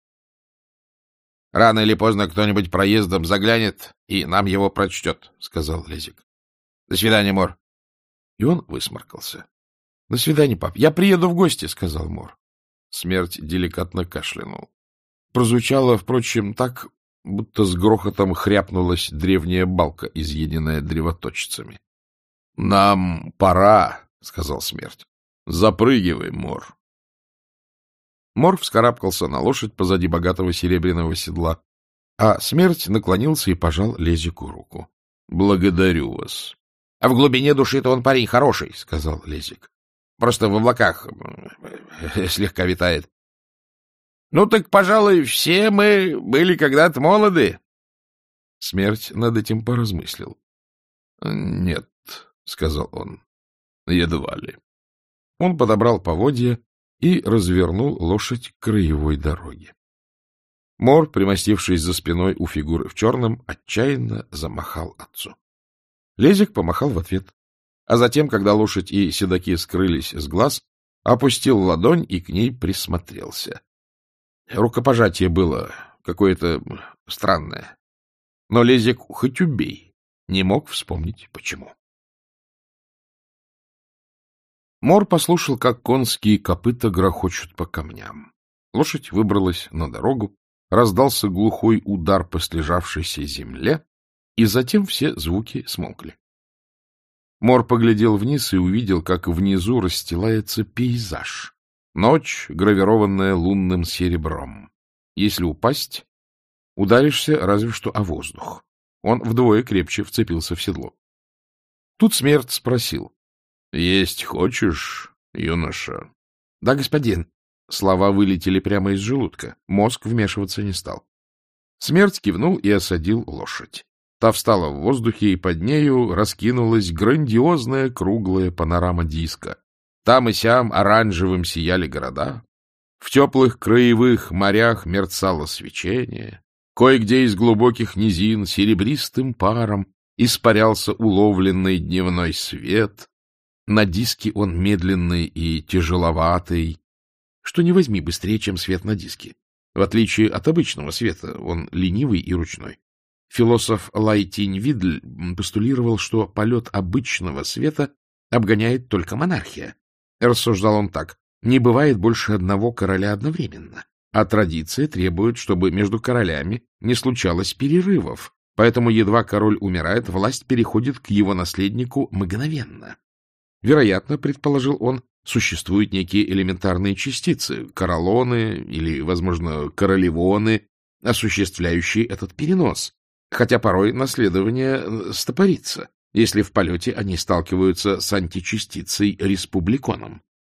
— Рано или поздно кто-нибудь проездом заглянет и нам его прочтет, — сказал Лезик. — До свидания, Мор. И он высморкался. — До свидания, пап. Я приеду в гости, — сказал Мор. Смерть деликатно кашлянул. Прозвучало, впрочем, так, будто с грохотом хряпнулась древняя балка, изъеденная древоточцами. — Нам пора, — сказал Смерть. — Запрыгивай, Мор. Мор вскарабкался на лошадь позади богатого серебряного седла, а Смерть наклонился и пожал Лезику руку. — Благодарю вас. — А в глубине души-то он парень хороший, — сказал Лезик. — Просто в облаках слегка витает. — Ну так, пожалуй, все мы были когда-то молоды. Смерть над этим поразмыслил. — Нет, — сказал он, — едва ли. Он подобрал поводья и развернул лошадь к краевой дороге. Мор, примостившись за спиной у фигуры в черном, отчаянно замахал отцу. Лезик помахал в ответ, а затем, когда лошадь и седаки скрылись с глаз, опустил ладонь и к ней присмотрелся. Рукопожатие было какое-то странное, но Лезик, хоть убей, не мог вспомнить, почему. Мор послушал, как конские копыта грохочут по камням. Лошадь выбралась на дорогу, раздался глухой удар по слежавшейся земле, и затем все звуки смолкли. Мор поглядел вниз и увидел, как внизу расстилается пейзаж. Ночь, гравированная лунным серебром. Если упасть, ударишься разве что о воздух. Он вдвое крепче вцепился в седло. Тут Смерть спросил. — Есть хочешь, юноша? — Да, господин. Слова вылетели прямо из желудка. Мозг вмешиваться не стал. Смерть кивнул и осадил лошадь. Та встала в воздухе, и под нею раскинулась грандиозная круглая панорама диска. Там и сям оранжевым сияли города. В теплых краевых морях мерцало свечение. Кое-где из глубоких низин серебристым паром испарялся уловленный дневной свет. На диске он медленный и тяжеловатый, что не возьми быстрее, чем свет на диске. В отличие от обычного света, он ленивый и ручной. Философ Лайтинь-Видль постулировал, что полет обычного света обгоняет только монархия. Рассуждал он так: не бывает больше одного короля одновременно, а традиция требует, чтобы между королями не случалось перерывов, поэтому едва король умирает, власть переходит к его наследнику мгновенно. Вероятно, предположил он, существуют некие элементарные частицы, королоны или, возможно, королевоны, осуществляющие этот перенос, хотя порой наследование стопорится, если в полете они сталкиваются с античастицей республиконом.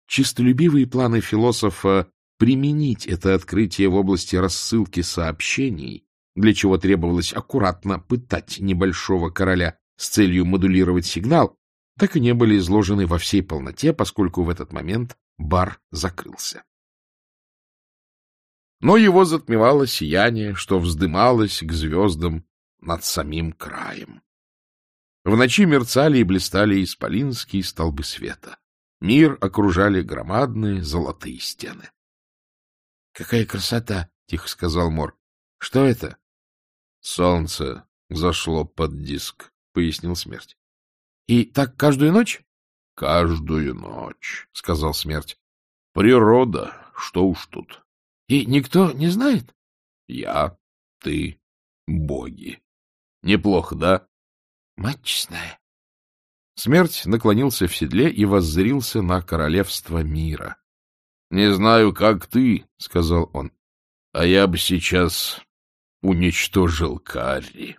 Чистолюбивые планы философа применить это открытие в области рассылки сообщений, для чего требовалось аккуратно пытать небольшого короля с целью модулировать сигнал, так и не были изложены во всей полноте, поскольку в этот момент бар закрылся. Но его затмевало сияние, что вздымалось к звездам над самим краем. В ночи мерцали и блистали исполинские столбы света. Мир окружали громадные золотые стены. — Какая красота! — тихо сказал Мор. — Что это? — Солнце зашло под диск, — пояснил Смерть. — И так каждую ночь? — Каждую ночь, — сказал Смерть. — Природа, что уж тут. — И никто не знает? — Я, ты, боги. Неплохо, да? — Мать честная. Смерть наклонился в седле и воззрился на королевство мира. — Не знаю, как ты, — сказал он, — а я бы сейчас уничтожил Карри.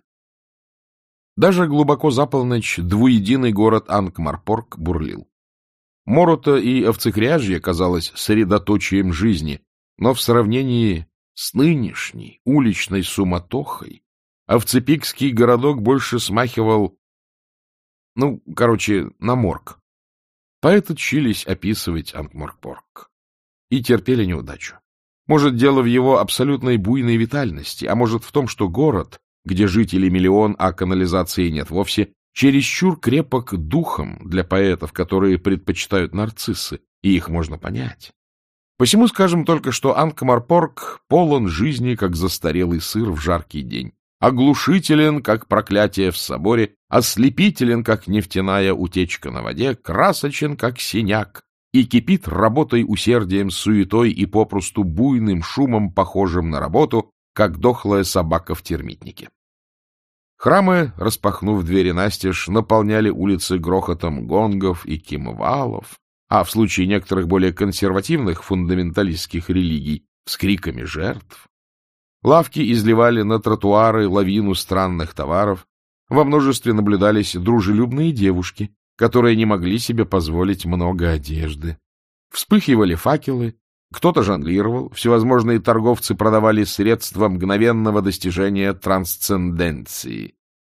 Даже глубоко за полночь двуединый город Анкмарпорк бурлил. Морута и овцекряжье казалось средоточием жизни, но в сравнении с нынешней уличной суматохой овцепикский городок больше смахивал, ну, короче, на морг. Поэты тщились описывать Анкмарпорк и терпели неудачу. Может, дело в его абсолютной буйной витальности, а может в том, что город, где жителей миллион, а канализации нет вовсе, чересчур крепок духом для поэтов, которые предпочитают нарциссы, и их можно понять. Посему скажем только, что Анкмарпорк полон жизни, как застарелый сыр в жаркий день, оглушителен, как проклятие в соборе, ослепителен, как нефтяная утечка на воде, красочен, как синяк, и кипит работой, усердием, суетой и попросту буйным шумом, похожим на работу, как дохлая собака в термитнике. Храмы, распахнув двери настежь, наполняли улицы грохотом гонгов и кимвалов, а в случае некоторых более консервативных фундаменталистских религий — вскриками жертв. Лавки изливали на тротуары лавину странных товаров, во множестве наблюдались дружелюбные девушки, которые не могли себе позволить много одежды. Вспыхивали факелы, кто-то жонглировал, всевозможные торговцы продавали средства мгновенного достижения трансценденции.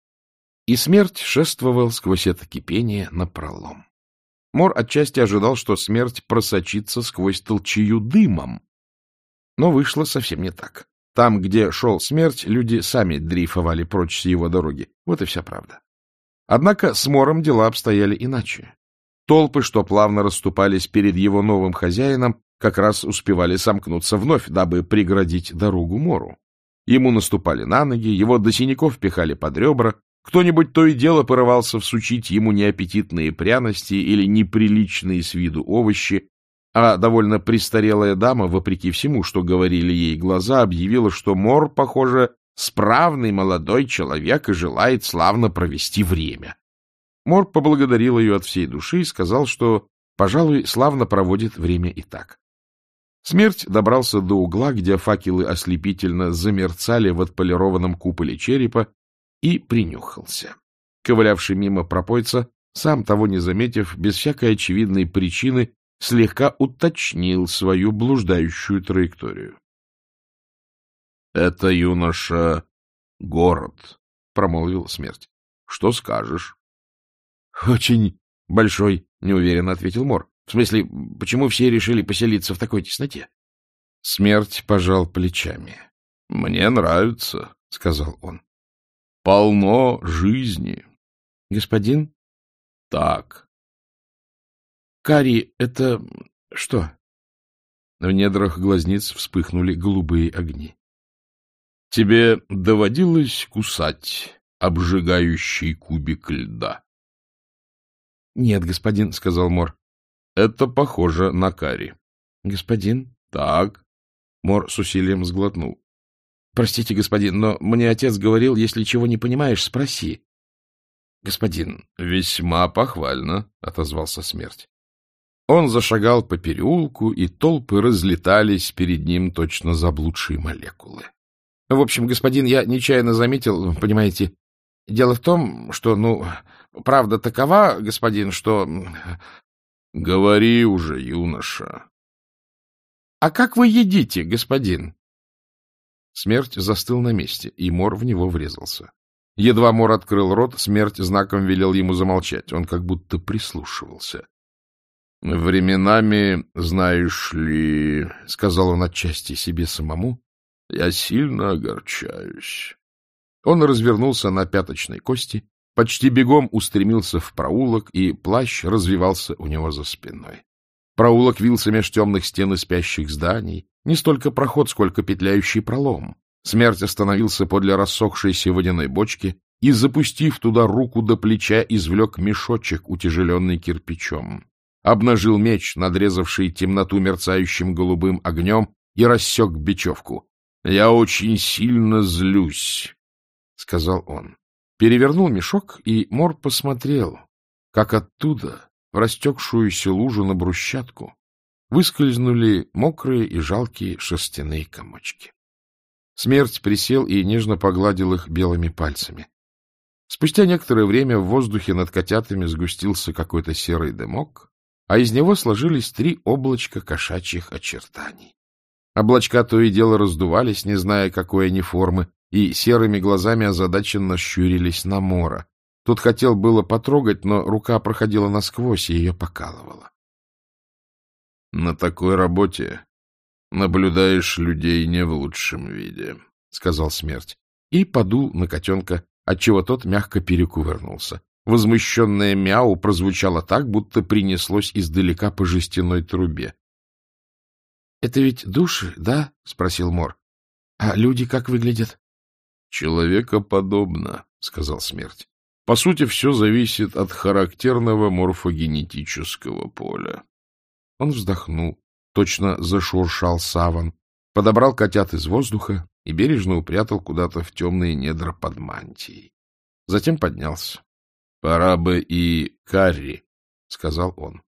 И Смерть шествовал сквозь это кипение напролом. Мор отчасти ожидал, что Смерть просочится сквозь толчею дымом. Но вышло совсем не так. Там, где шел Смерть, люди сами дрейфовали прочь с его дороги. Вот и вся правда. Однако с Мором дела обстояли иначе. Толпы, что плавно расступались перед его новым хозяином, как раз успевали сомкнуться вновь, дабы преградить дорогу Мору. Ему наступали на ноги, его до синяков пихали под ребра, кто-нибудь то и дело порывался всучить ему неаппетитные пряности или неприличные с виду овощи, а довольно престарелая дама, вопреки всему, что говорили ей глаза, объявила, что Мор, похоже, справный молодой человек и желает славно провести время. Мор поблагодарил ее от всей души и сказал, что, пожалуй, славно проводит время и так. Смерть добрался до угла, где факелы ослепительно замерцали в отполированном куполе черепа, и принюхался. Ковылявший мимо пропойца, сам того не заметив, без всякой очевидной причины, слегка уточнил свою блуждающую траекторию. — Это, юноша, город, — промолвил Смерть. — Что скажешь? — Очень большой, — неуверенно ответил Мор. — В смысле, почему все решили поселиться в такой тесноте? Смерть пожал плечами. — Мне нравится, — сказал он. — Полно жизни. — Господин? — Так. — Карри — это что? В недрах глазниц вспыхнули голубые огни. — Тебе доводилось кусать обжигающий кубик льда? — Нет, господин, — сказал Мор. — Это похоже на карри. — Господин? — Так. Мор с усилием сглотнул. — Простите, господин, но мне отец говорил, если чего не понимаешь, спроси. — Господин. — Весьма похвально, — отозвался Смерть. Он зашагал по переулку, и толпы разлетались перед ним точно заблудшие молекулы. — В общем, господин, я нечаянно заметил, понимаете, дело в том, что, ну, правда такова, господин, что... — Говори уже, юноша. — А как вы едите, господин? Смерть застыл на месте, и Мор в него врезался. Едва Мор открыл рот, Смерть знаком велел ему замолчать. Он как будто прислушивался. — Временами, знаешь ли, — сказал он отчасти себе самому, — я сильно огорчаюсь. Он развернулся на пяточной кости, почти бегом устремился в проулок, и плащ развивался у него за спиной. Проулок вился меж темных стен и спящих зданий, не столько проход, сколько петляющий пролом. Смерть остановился подле рассохшейся водяной бочки и, запустив туда руку до плеча, извлек мешочек, утяжеленный кирпичом. Обнажил меч, надрезавший темноту мерцающим голубым огнем, и рассек бечевку. — Я очень сильно злюсь, — сказал он. Перевернул мешок, и Мор посмотрел, как оттуда, в растекшуюся лужу на брусчатку, выскользнули мокрые и жалкие шерстяные комочки. Смерть присел и нежно погладил их белыми пальцами. Спустя некоторое время в воздухе над котятами сгустился какой-то серый дымок, а из него сложились три облачка кошачьих очертаний. Облачка то и дело раздувались, не зная, какой они формы, и серыми глазами озадаченно щурились на Мора. Тот хотел было потрогать, но рука проходила насквозь и ее покалывала. — На такой работе наблюдаешь людей не в лучшем виде, — сказал Смерть, и подул на котенка, отчего тот мягко перекувырнулся. Возмущенное мяу прозвучало так, будто принеслось издалека по жестяной трубе. — Это ведь души, да? — спросил Мор. — А люди как выглядят? — Человекоподобно, — сказал Смерть. По сути, все зависит от характерного морфогенетического поля. Он вздохнул, точно зашуршал саван, подобрал котят из воздуха и бережно упрятал куда-то в темные недра под мантией. Затем поднялся. — Пора бы и карри, — сказал он.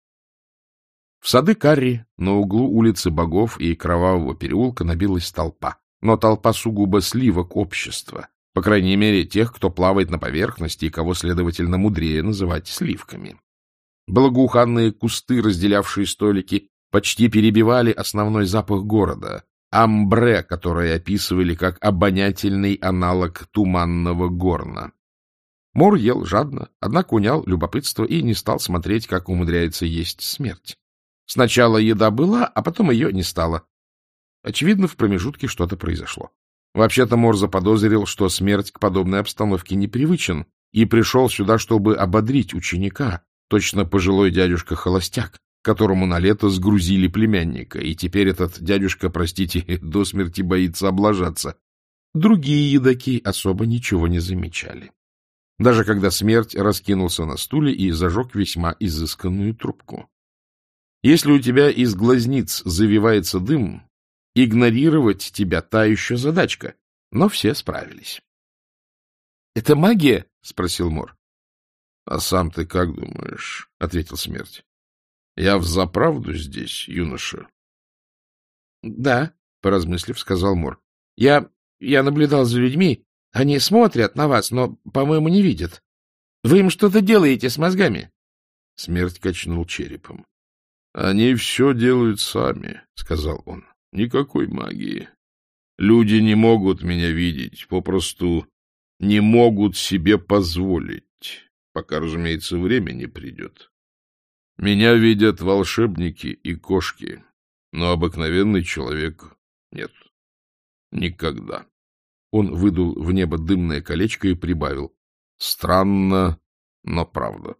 В сады карри на углу улицы Богов и Кровавого переулка набилась толпа, но толпа сугубо сливок общества, по крайней мере тех, кто плавает на поверхности и кого, следовательно, мудрее называть сливками. Благоуханные кусты, разделявшие столики, почти перебивали основной запах города — амбре, которое описывали как обонятельный аналог туманного горна. Мор ел жадно, однако унял любопытство и не стал смотреть, как умудряется есть смерть. Сначала еда была, а потом ее не стало. Очевидно, в промежутке что-то произошло. Вообще-то Мор заподозрил, что смерть к подобной обстановке непривычен, и пришел сюда, чтобы ободрить ученика, точно пожилой дядюшка-холостяк, которому на лето сгрузили племянника, и теперь этот дядюшка, простите, до смерти боится облажаться. Другие едоки особо ничего не замечали. Даже когда смерть раскинулся на стуле и зажег весьма изысканную трубку. Если у тебя из глазниц завивается дым, игнорировать тебя та еще задачка, но все справились. — Это магия? — спросил Мор. — А сам ты как думаешь? — ответил смерть. — Я взаправду здесь, юноша? — Да, — поразмыслив, сказал Мор. — Я... я наблюдал за людьми. Они смотрят на вас, но, по-моему, не видят. Вы им что-то делаете с мозгами? Смерть качнул черепом. — Они все делают сами, — сказал он. — Никакой магии. Люди не могут меня видеть, попросту не могут себе позволить, пока, разумеется, время не придет. Меня видят волшебники и кошки, но обыкновенный человек нет. Никогда. Он выдул в небо дымное колечко и прибавил. Странно, но правда.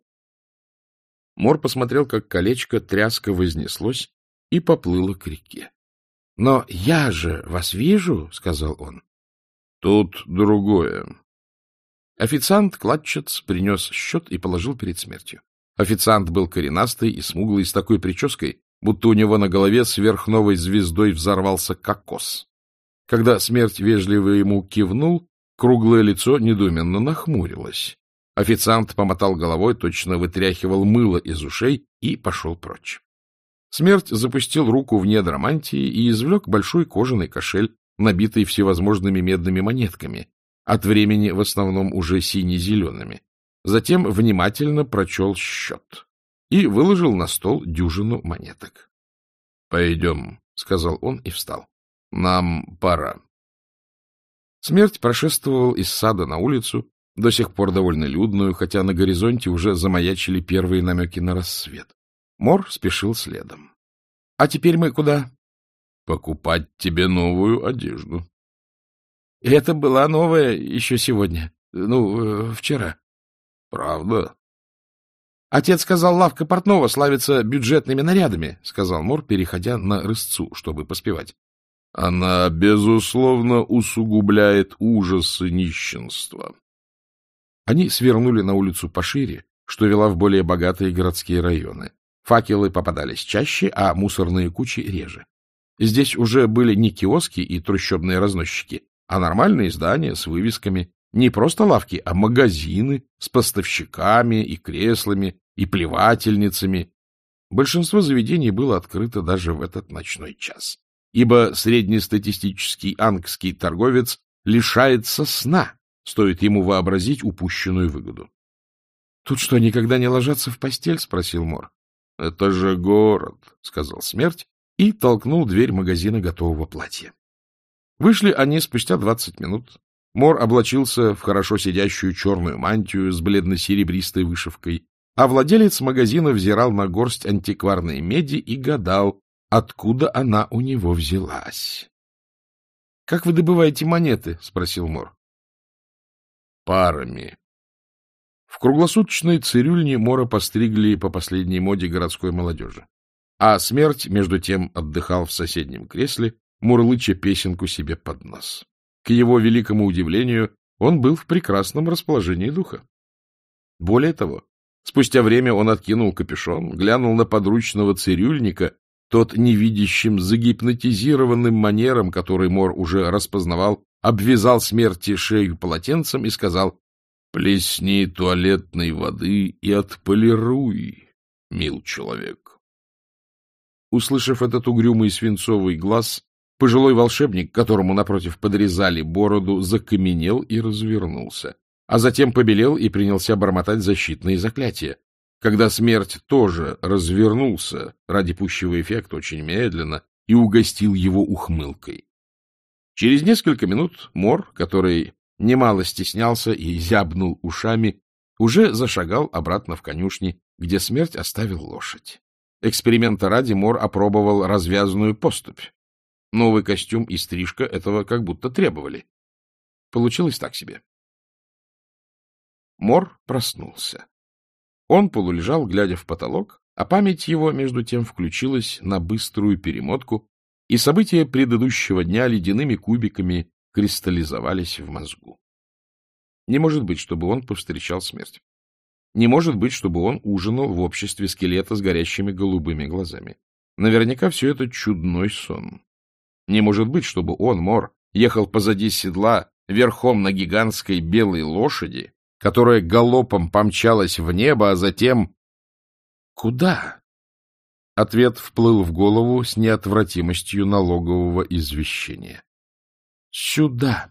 Мор посмотрел, как колечко тряско вознеслось и поплыло к реке. — Но я же вас вижу, — сказал он. — Тут другое. Официант-кладчиц принес счет и положил перед смертью. Официант был коренастый и смуглый, с такой прической, будто у него на голове сверхновой звездой взорвался кокос. Когда смерть вежливо ему кивнул, круглое лицо недоуменно нахмурилось. Официант помотал головой, точно вытряхивал мыло из ушей и пошел прочь. Смерть запустил руку в недра мантии и извлек большой кожаный кошель, набитый всевозможными медными монетками, от времени в основном уже сине-зелеными. Затем внимательно прочел счет. и выложил на стол дюжину монеток. — Пойдем, — сказал он и встал. — Нам пора. Смерть прошествовал из сада на улицу, до сих пор довольно людную, хотя на горизонте уже замаячили первые намеки на рассвет. Мор спешил следом. — А теперь мы куда? — Покупать тебе новую одежду. — Это была новая еще сегодня. Ну, вчера. — Правда? — Отец сказал, лавка портного славится бюджетными нарядами, — сказал Мор, переходя на рысцу, чтобы поспевать. — Она, безусловно, усугубляет ужасы нищенства. Они свернули на улицу пошире, что вела в более богатые городские районы. Факелы попадались чаще, а мусорные кучи реже. Здесь уже были не киоски и трущобные разносчики, а нормальные здания с вывесками. Не просто лавки, а магазины с поставщиками и креслами, и плевательницами. Большинство заведений было открыто даже в этот ночной час, ибо среднестатистический ангский торговец лишается сна, стоит ему вообразить упущенную выгоду. — Тут что, никогда не ложатся в постель? — спросил Мор. — Это же город, — сказал Смерть и толкнул дверь магазина готового платья. Вышли они спустя двадцать минут. Мор облачился в хорошо сидящую черную мантию с бледно-серебристой вышивкой, а владелец магазина взирал на горсть антикварной меди и гадал, откуда она у него взялась. — Как вы добываете монеты? — спросил Мор. — Парами. В круглосуточной цирюльне Мора постригли по последней моде городской молодежи, а Смерть, между тем, отдыхал в соседнем кресле, мурлыча песенку себе под нос. К его великому удивлению, он был в прекрасном расположении духа. Более того, спустя время он откинул капюшон, глянул на подручного цирюльника, тот невидящим, загипнотизированным манером, который Мор уже распознавал, обвязал Смерти шею полотенцем и сказал: «Плесни туалетной воды и отполируй, мил человек». Услышав этот угрюмый свинцовый глаз, пожилой волшебник, которому напротив подрезали бороду, закаменел и развернулся, а затем побелел и принялся бормотать защитные заклятия. Когда Смерть тоже развернулся ради пущего эффекта очень медленно и угостил его ухмылкой. Через несколько минут Мор, который немало стеснялся и зябнул ушами, уже зашагал обратно в конюшни, где Смерть оставил лошадь. Эксперимента ради Мор опробовал развязанную поступь. Новый костюм и стрижка этого как будто требовали. Получилось так себе. Мор проснулся. Он полулежал, глядя в потолок, а память его, между тем, включилась на быструю перемотку, и события предыдущего дня ледяными кубиками кристаллизовались в мозгу. Не может быть, чтобы он повстречал смерть. Не может быть, чтобы он ужинал в обществе скелета с горящими голубыми глазами. Наверняка все это чудной сон. Не может быть, чтобы он, Мор, ехал позади седла верхом на гигантской белой лошади, которая галопом помчалась в небо, а затем... Куда? Ответ вплыл в голову с неотвратимостью налогового извещения. Сюда.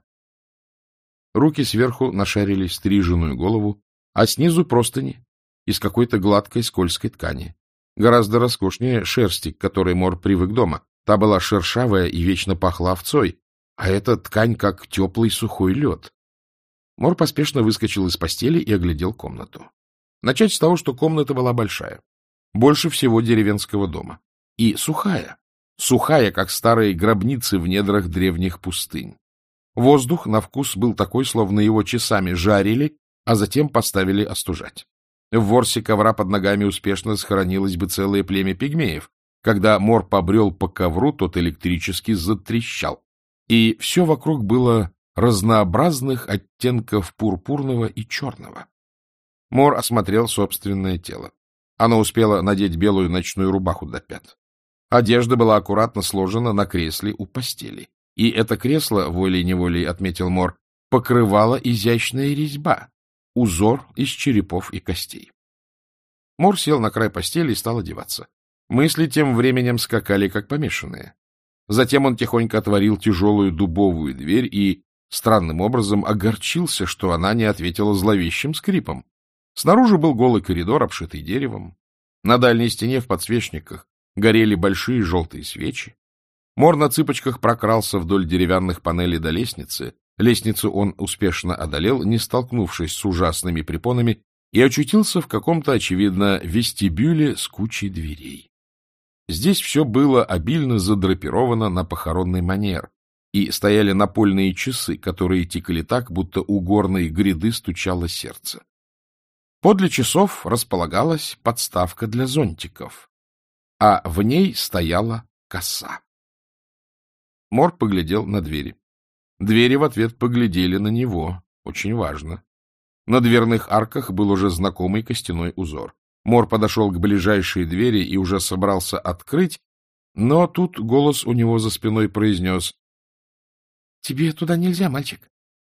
Руки сверху нашарили стриженную голову, а снизу простыни из какой-то гладкой скользкой ткани. Гораздо роскошнее шерсти, к которой Мор привык дома. Та была шершавая и вечно пахла овцой, а эта ткань как теплый сухой лед. Мор поспешно выскочил из постели и оглядел комнату. Начать с того, что комната была большая. Больше всего деревенского дома. И сухая. Сухая, как старые гробницы в недрах древних пустынь. Воздух на вкус был такой, словно его часами жарили, а затем поставили остужать. В ворсе ковра под ногами успешно схоронилось бы целое племя пигмеев. Когда Мор побрел по ковру, тот электрически затрещал. И все вокруг было разнообразных оттенков пурпурного и черного. Мор осмотрел собственное тело. Оно успело надеть белую ночную рубаху до пят. Одежда была аккуратно сложена на кресле у постели. И это кресло, волей-неволей отметил Мор, покрывала изящная резьба, узор из черепов и костей. Мор сел на край постели и стал одеваться. Мысли тем временем скакали, как помешанные. Затем он тихонько отворил тяжелую дубовую дверь и странным образом огорчился, что она не ответила зловещим скрипом. Снаружи был голый коридор, обшитый деревом. На дальней стене в подсвечниках горели большие желтые свечи. Мор на цыпочках прокрался вдоль деревянных панелей до лестницы. Лестницу он успешно одолел, не столкнувшись с ужасными препонами, и очутился в каком-то, очевидно, вестибюле с кучей дверей. Здесь все было обильно задрапировано на похоронный манер, и стояли напольные часы, которые тикали так, будто у горной гряды стучало сердце. Подле часов располагалась подставка для зонтиков, а в ней стояла коса. Мор поглядел на двери. Двери в ответ поглядели на него. Очень важно. На дверных арках был уже знакомый костяной узор. Мор подошел к ближайшей двери и уже собрался открыть, но тут голос у него за спиной произнес: — Тебе туда нельзя, мальчик.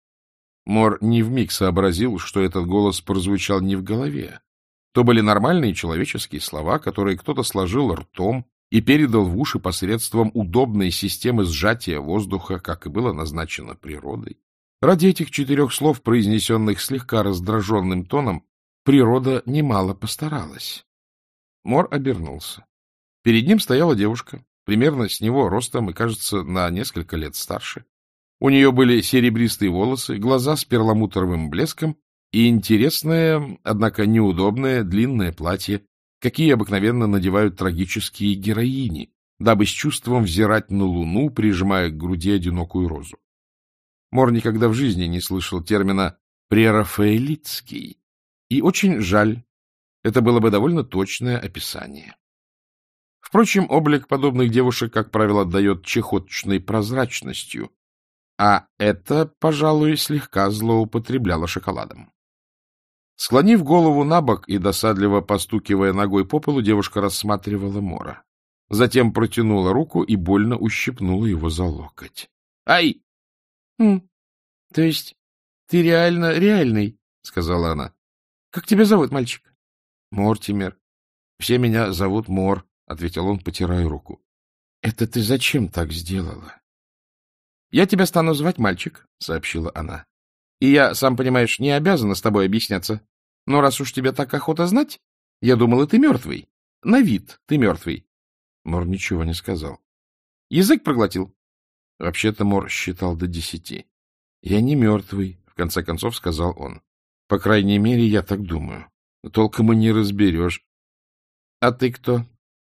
Мор не вмиг сообразил, что этот голос прозвучал не в голове. То были нормальные человеческие слова, которые кто-то сложил ртом и передал в уши посредством удобной системы сжатия воздуха, как и было назначено природой. Ради этих четырех слов, произнесенных слегка раздраженным тоном, природа немало постаралась. Мор обернулся. Перед ним стояла девушка, примерно с него ростом и, кажется, на несколько лет старше. У нее были серебристые волосы, глаза с перламутровым блеском и интересное, однако неудобное, длинное платье, какие обыкновенно надевают трагические героини, дабы с чувством взирать на луну, прижимая к груди одинокую розу. Мор никогда в жизни не слышал термина «прерафаэлитский», и очень жаль, это было бы довольно точное описание. Впрочем, облик подобных девушек, как правило, отдает чехоточной прозрачностью, а это, пожалуй, слегка злоупотребляло шоколадом. Склонив голову набок и досадливо постукивая ногой по полу, девушка рассматривала Мора. Затем протянула руку и больно ущипнула его за локоть. — Ай! Хм, — То есть ты реально реальный, — сказала она. — Как тебя зовут, мальчик? — Мортимер. — Все меня зовут Мор, — ответил он, потирая руку. — Это ты зачем так сделала? — Я тебя стану звать мальчик, — сообщила она. — И я, сам понимаешь, не обязана с тобой объясняться. Но раз уж тебе так охота знать, я думала, ты мертвый. На вид ты мертвый. Мор ничего не сказал. — Язык проглотил? Вообще-то Мор считал до десяти. — Я не мертвый, — в конце концов сказал он. — По крайней мере, я так думаю. Толком и не разберешь. — А ты кто?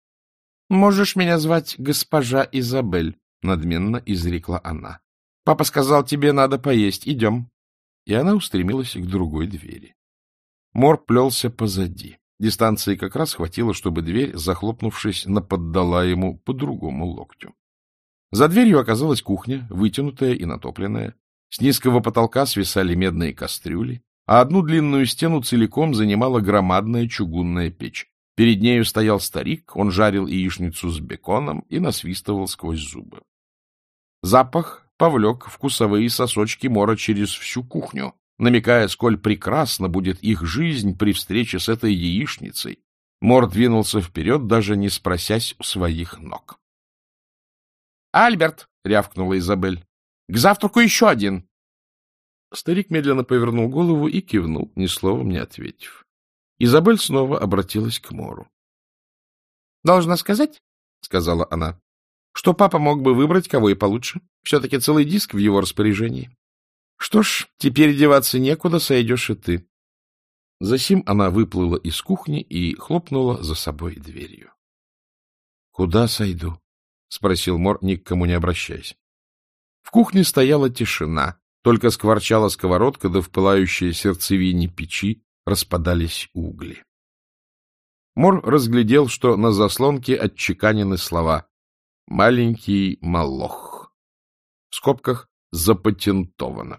— Можешь меня звать госпожа Изабель, — надменно изрекла она. — Папа сказал, тебе надо поесть. Идем. И она устремилась к другой двери. Мор плелся позади. Дистанции как раз хватило, чтобы дверь, захлопнувшись, наподдала ему по другому локтю. За дверью оказалась кухня, вытянутая и натопленная. С низкого потолка свисали медные кастрюли, а одну длинную стену целиком занимала громадная чугунная печь. Перед нею стоял старик, он жарил яичницу с беконом и насвистывал сквозь зубы. Запах повлек вкусовые сосочки Мора через всю кухню, намекая, сколь прекрасна будет их жизнь при встрече с этой яичницей. Мор двинулся вперед, даже не спросясь у своих ног. — Альберт! — рявкнула Изабель. — К завтраку еще один! Старик медленно повернул голову и кивнул, ни словом не ответив. Изабель снова обратилась к Мору. — Должна сказать, — сказала она, — что папа мог бы выбрать кого и получше. Все-таки целый диск в его распоряжении. Что ж, теперь деваться некуда, сойдешь и ты. Засим она выплыла из кухни и хлопнула за собой дверью. — Куда сойду? — спросил Мор, ни к кому не обращаясь. В кухне стояла тишина, только скворчала сковородка, да в пылающей сердцевине печи распадались угли. Мор разглядел, что на заслонке отчеканены слова «маленький молох». В скобках «запатентовано».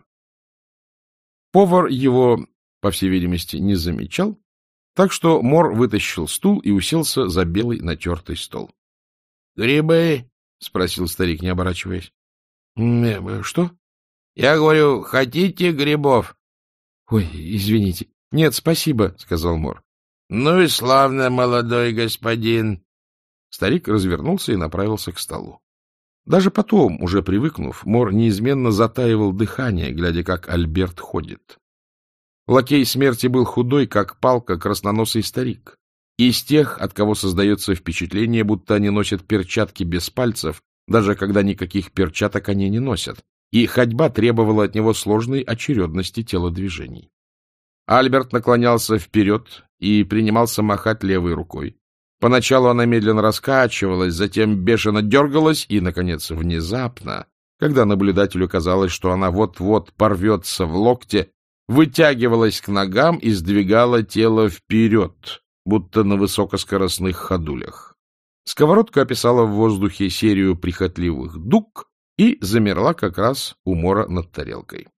Повар его, по всей видимости, не замечал, так что Мор вытащил стул и уселся за белый натертый стол. — Грибы? — спросил старик, не оборачиваясь. — Что? — Я говорю, хотите грибов? — Ой, извините. — Нет, спасибо, — сказал Мор. — Ну и славно, молодой господин. Старик развернулся и направился к столу. Даже потом, уже привыкнув, Мор неизменно затаивал дыхание, глядя, как Альберт ходит. Лакей смерти был худой, как палка, красноносый старик. Из тех, от кого создается впечатление, будто они носят перчатки без пальцев, даже когда никаких перчаток они не носят, и ходьба требовала от него сложной очередности телодвижений. Альберт наклонялся вперед и принимался махать левой рукой. Поначалу она медленно раскачивалась, затем бешено дергалась и, наконец, внезапно, когда наблюдателю казалось, что она вот-вот порвется в локте, вытягивалась к ногам и сдвигала тело вперед, будто на высокоскоростных ходулях. Сковородка описала в воздухе серию прихотливых дуг и замерла как раз у Мора над тарелкой.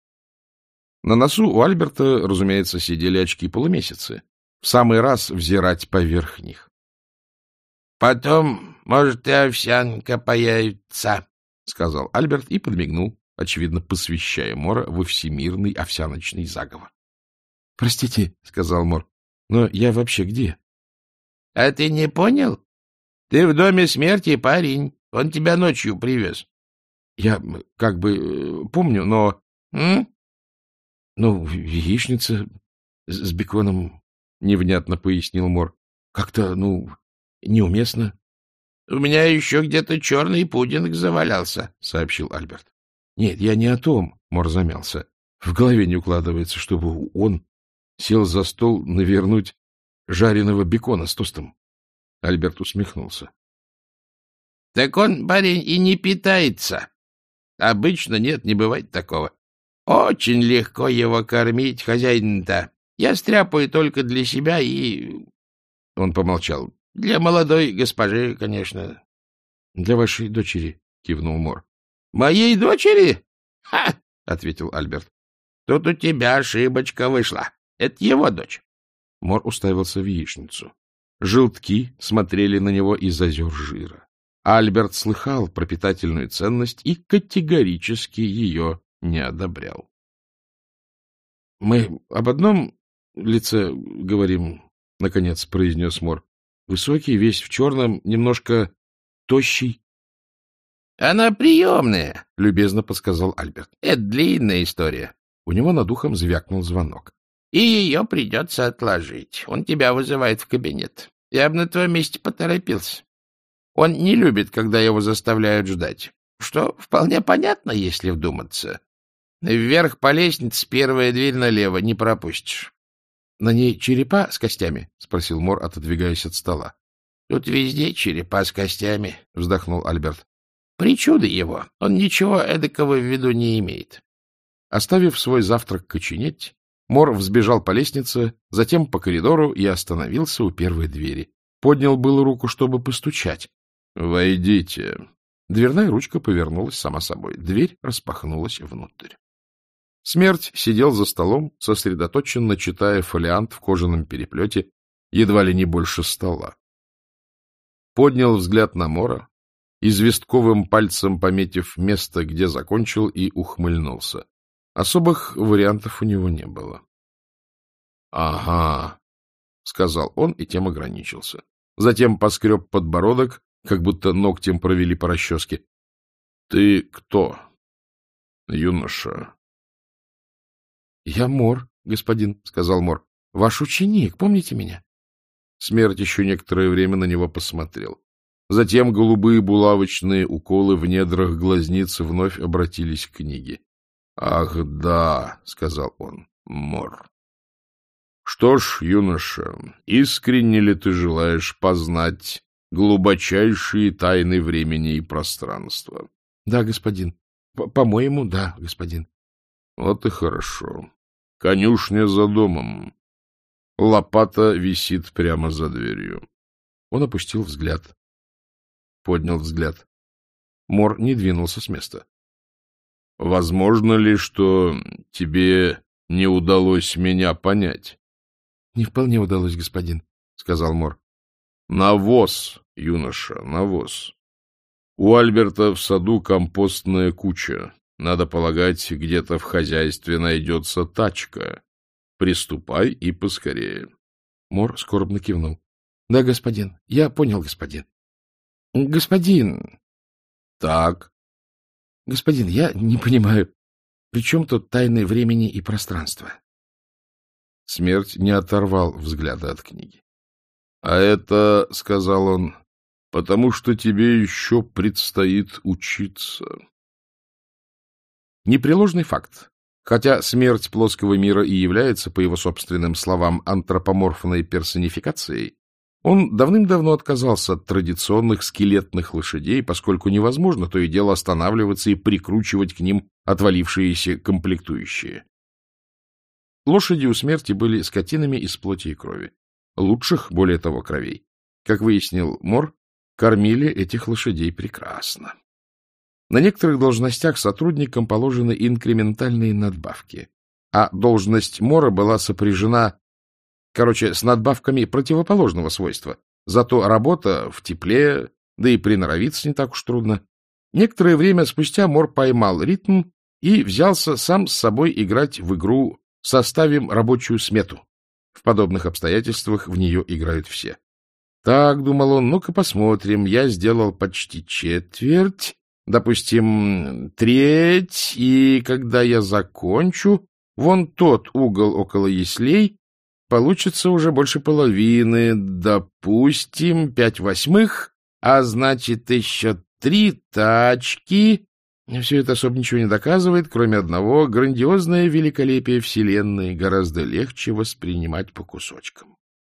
На носу у Альберта, разумеется, сидели очки-полумесяцы. В самый раз взирать поверх них. — Потом, может, и овсянка появится, — сказал Альберт и подмигнул, очевидно, посвящая Мора во всемирный овсяночный заговор. — Простите, — сказал Мор, — но я вообще где? — А ты не понял? Ты в доме смерти, парень. Он тебя ночью привез. — Я как бы помню, но... М? — Ну, яичница с беконом, — невнятно пояснил Мор. — Как-то, ну, неуместно. — У меня еще где-то черный пудинг завалялся, — сообщил Альберт. — Нет, я не о том, — Мор замялся. В голове не укладывается, чтобы он сел за стол навернуть жареного бекона с тостом. Альберт усмехнулся. — Так он, парень, и не питается. Обычно нет, не бывает такого. Очень легко его кормить, хозяин-то. Я стряпаю только для себя и... Он помолчал. — Для молодой госпожи, конечно. — Для вашей дочери, — кивнул Мор. — Моей дочери? — Ха! — ответил Альберт. — Тут у тебя ошибочка вышла. Это его дочь. Мор уставился в яичницу. Желтки смотрели на него из озер жира. Альберт слыхал про питательную ценность и категорически ее не одобрял. — Мы об одном лице говорим, — наконец произнес Мор. — Высокий, весь в черном, немножко тощий. — Она приемная, — любезно подсказал Альберт. — Это длинная история. У него над ухом звякнул звонок. — И ее придется отложить. Он тебя вызывает в кабинет. Я бы на твоем месте поторопился. Он не любит, когда его заставляют ждать. Что вполне понятно, если вдуматься. Вверх по лестнице, первая дверь налево, не пропустишь. — На ней черепа с костями? — спросил Мор, отодвигаясь от стола. — Тут везде черепа с костями, — вздохнул Альберт. — Причуды его. Он ничего эдакого в виду не имеет. Оставив свой завтрак коченеть, Мор взбежал по лестнице, затем по коридору и остановился у первой двери. Поднял было руку, чтобы постучать. — Войдите. Дверная ручка повернулась сама собой. Дверь распахнулась внутрь. Смерть сидел за столом, сосредоточенно читая фолиант в кожаном переплете, едва ли не больше стола. Поднял взгляд на Мора, известковым пальцем пометив место, где закончил, и ухмыльнулся. Особых вариантов у него не было. — Ага, — сказал он, и тем ограничился. Затем поскреб подбородок, как будто ногтем провели по расческе. — Ты кто, юноша? — Я Мор, господин, — сказал Мор. — Ваш ученик, помните меня? Смерть еще некоторое время на него посмотрел. Затем голубые булавочные уколы в недрах глазниц вновь обратились к книге. — Ах, да, — сказал он, — Мор. — Что ж, юноша, искренне ли ты желаешь познать глубочайшие тайны времени и пространства? — Да, господин. — По-моему, да, господин. — Вот и хорошо. Конюшня за домом. Лопата висит прямо за дверью. Он опустил взгляд. Поднял взгляд. Мор не двинулся с места. — Возможно ли, что тебе не удалось меня понять? — Не вполне удалось, господин, — сказал Мор. — Навоз, юноша, навоз. У Альберта в саду компостная куча. Надо полагать, где-то в хозяйстве найдется тачка. Приступай и поскорее. Мор скорбно кивнул. — Да, господин. Я понял, господин. — Господин. — Так. — Господин, я не понимаю, при чем тут тайны времени и пространства? Смерть не оторвал взгляда от книги. А это, — сказал он, — потому что тебе еще предстоит учиться. Непреложный факт. Хотя смерть плоского мира и является, по его собственным словам, антропоморфной персонификацией, он давным-давно отказался от традиционных скелетных лошадей, поскольку невозможно то и дело останавливаться и прикручивать к ним отвалившиеся комплектующие. Лошади у смерти были скотинами из плоти и крови. Лучших, более того, кровей. Как выяснил Мор, кормили этих лошадей прекрасно. На некоторых должностях сотрудникам положены инкрементальные надбавки, а должность Мора была сопряжена, короче, с надбавками противоположного свойства. Зато работа в тепле, да и приноровиться не так уж трудно. Некоторое время спустя Мор поймал ритм и взялся сам с собой играть в игру «Составим рабочую смету». В подобных обстоятельствах в нее играют все. Так, думал он, ну-ка посмотрим, я сделал почти четверть, допустим, треть, и когда я закончу, вон тот угол около яслей получится уже больше половины, допустим, пять восьмых, а значит, еще три тачки. Все это особо ничего не доказывает, кроме одного: грандиозное великолепие Вселенной гораздо легче воспринимать по кусочкам.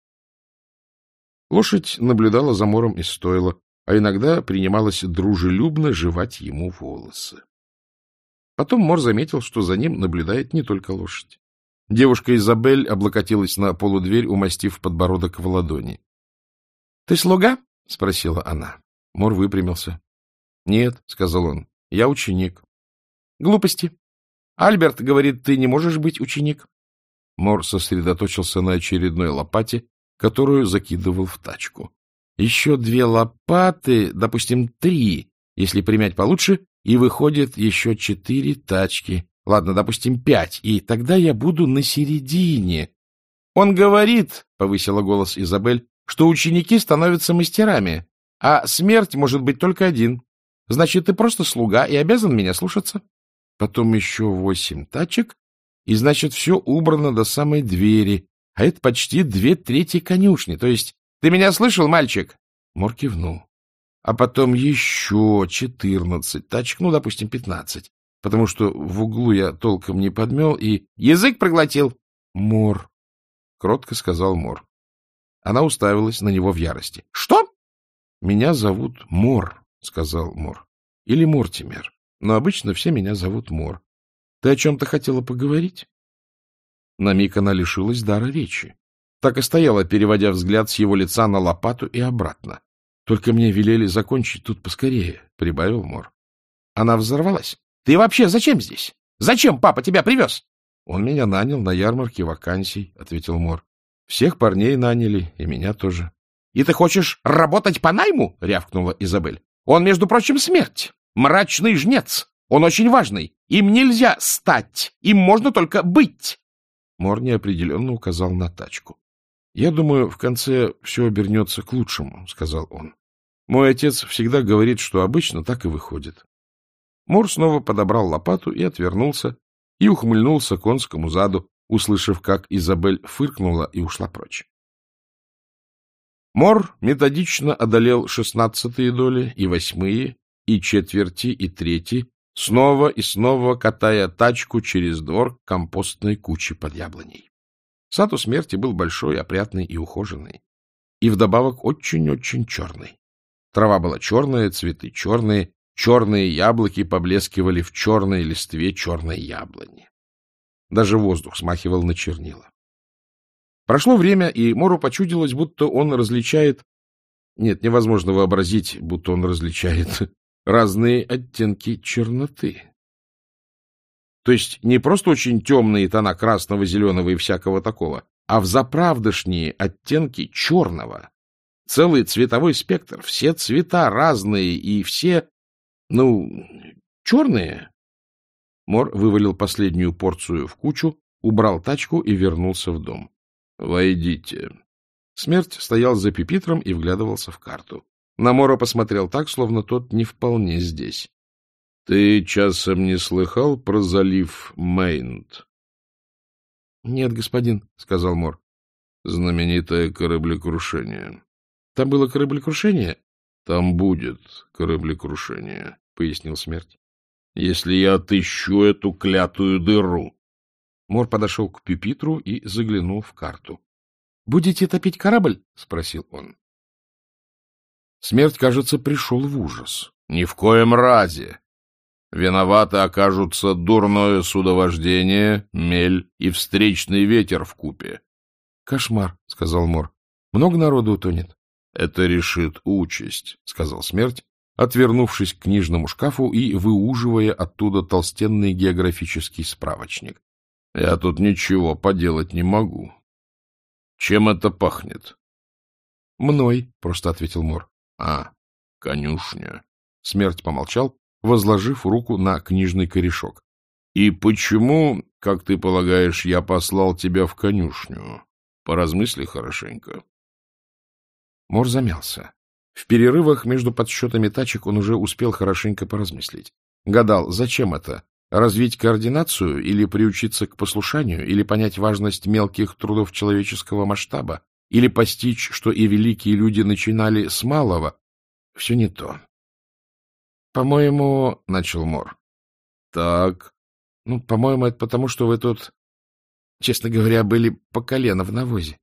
Лошадь наблюдала за Мором из стойла, а иногда принималась дружелюбно жевать ему волосы. Потом Мор заметил, что за ним наблюдает не только лошадь. Девушка Изабель облокотилась на полудверь, умастив подбородок в ладони. — Ты слуга? — спросила она. Мор выпрямился. — Нет, — сказал он, — я ученик. — Глупости. Альберт говорит, ты не можешь быть ученик. Мор сосредоточился на очередной лопате, которую закидывал в тачку. Еще две лопаты, допустим, три, если примять получше, и выходит еще четыре тачки. Ладно, допустим, пять, и тогда я буду на середине. Он говорит, — повысила голос Изабель, — что ученики становятся мастерами, а смерть может быть только один. Значит, ты просто слуга и обязан меня слушаться. Потом еще восемь тачек, и, значит, все убрано до самой двери, а это почти две трети конюшни, то есть... Ты меня слышал, мальчик? Мор кивнул. А потом еще четырнадцать тачек, ну, допустим, пятнадцать, потому что в углу я толком не подмел и... Язык проглотил. Мор, — кротко сказал Мор. Она уставилась на него в ярости. Что? Меня зовут Мор, — сказал Мор. Или Мортимер, но обычно все меня зовут Мор. Ты о чем-то хотела поговорить? На миг она лишилась дара речи. Так и стояла, переводя взгляд с его лица на лопату и обратно. — Только мне велели закончить тут поскорее, — прибавил Мор. Она взорвалась. — Ты вообще зачем здесь? Зачем папа тебя привез? — Он меня нанял на ярмарке вакансий, — ответил Мор. — Всех парней наняли, и меня тоже. — И ты хочешь работать по найму? — рявкнула Изабель. — Он, между прочим, смерть. Мрачный жнец. Он очень важный. Им нельзя стать. Им можно только быть. Мор неопределенно указал на тачку. — Я думаю, в конце все обернется к лучшему, — сказал он. Мой отец всегда говорит, что обычно так и выходит. Мор снова подобрал лопату и отвернулся, и ухмыльнулся конскому заду, услышав, как Изабель фыркнула и ушла прочь. Мор методично одолел шестнадцатые доли и восьмые, и четверти, и трети, снова и снова катая тачку через двор к компостной куче под яблоней. Сад у смерти был большой, опрятный и ухоженный, и вдобавок очень-очень черный. Трава была черная, цветы черные, черные яблоки поблескивали в черной листве черной яблони. Даже воздух смахивал на чернила. Прошло время, и Мору почудилось, будто он различает... Нет, невозможно вообразить, будто он различает разные оттенки черноты. То есть не просто очень темные тона красного, зеленого и всякого такого, а взаправдошние оттенки черного. Целый цветовой спектр, все цвета разные и все, ну, черные. Мор вывалил последнюю порцию в кучу, убрал тачку и вернулся в дом. — Войдите. Смерть стоял за пюпитром и вглядывался в карту. На Мора посмотрел так, словно тот не вполне здесь. — Ты часом не слыхал про залив Мейнт? — Нет, господин, — сказал Мор. — Знаменитое кораблекрушение. Там было кораблекрушение? — Там будет кораблекрушение, — пояснил Смерть, — если я отыщу эту клятую дыру. Мор подошел к пюпитру и заглянул в карту. — Будете топить корабль? — спросил он. Смерть, кажется, пришел в ужас. — Ни в коем разе. Виноваты окажутся дурное судовождение, мель и встречный ветер вкупе. — Кошмар, — сказал Мор. — Много народу утонет. — Это решит участь, — сказал Смерть, отвернувшись к книжному шкафу и выуживая оттуда толстенный географический справочник. — Я тут ничего поделать не могу. Чем это пахнет? — Мной, — просто ответил Мор. — А, конюшня. Смерть помолчал, возложив руку на книжный корешок. — И почему, как ты полагаешь, я послал тебя в конюшню? Поразмысли хорошенько. Мор замялся. В перерывах между подсчетами тачек он уже успел хорошенько поразмыслить. Гадал, зачем это? Развить координацию или приучиться к послушанию, или понять важность мелких трудов человеческого масштаба, или постичь, что и великие люди начинали с малого? Все не то. — По-моему, — начал Мор. — Так. — Ну, по-моему, это потому, что вы тут, честно говоря, были по колено в навозе.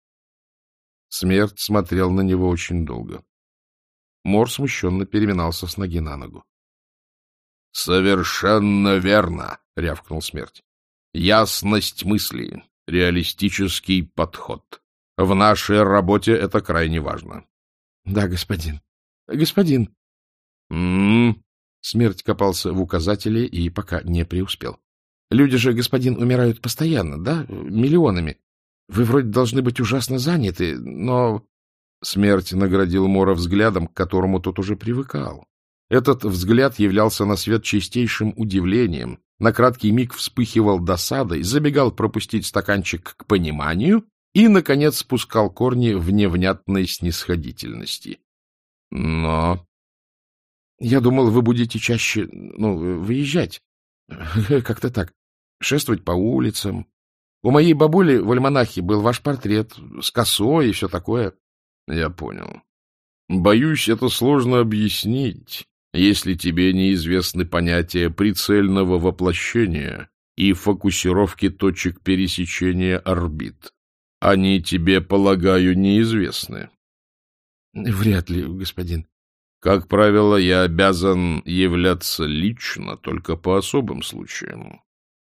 Смерть смотрел на него очень долго. Мор смущенно переминался с ноги на ногу. — Совершенно верно, — рявкнул Смерть. — Ясность мысли, реалистический подход. В нашей работе это крайне важно. — Да, господин. — Господин. М-м. Смерть копался в указателе и пока не преуспел. — Люди же, господин, умирают постоянно, да? Миллионами. Вы вроде должны быть ужасно заняты, но... Смерть наградил Мора взглядом, к которому тот уже привыкал. Этот взгляд являлся на свет чистейшим удивлением, на краткий миг вспыхивал досадой, забегал пропустить стаканчик к пониманию и, наконец, спускал корни в невнятной снисходительности. Но... Я думал, вы будете чаще, ну, выезжать. Как-то так. Шествовать по улицам. У моей бабули в альманахе был ваш портрет с косой и все такое. Я понял. Боюсь, это сложно объяснить, если тебе неизвестны понятия прицельного воплощения и фокусировки точек пересечения орбит. Они тебе, полагаю, неизвестны. Вряд ли, господин. Как правило, я обязан являться лично только по особым случаям.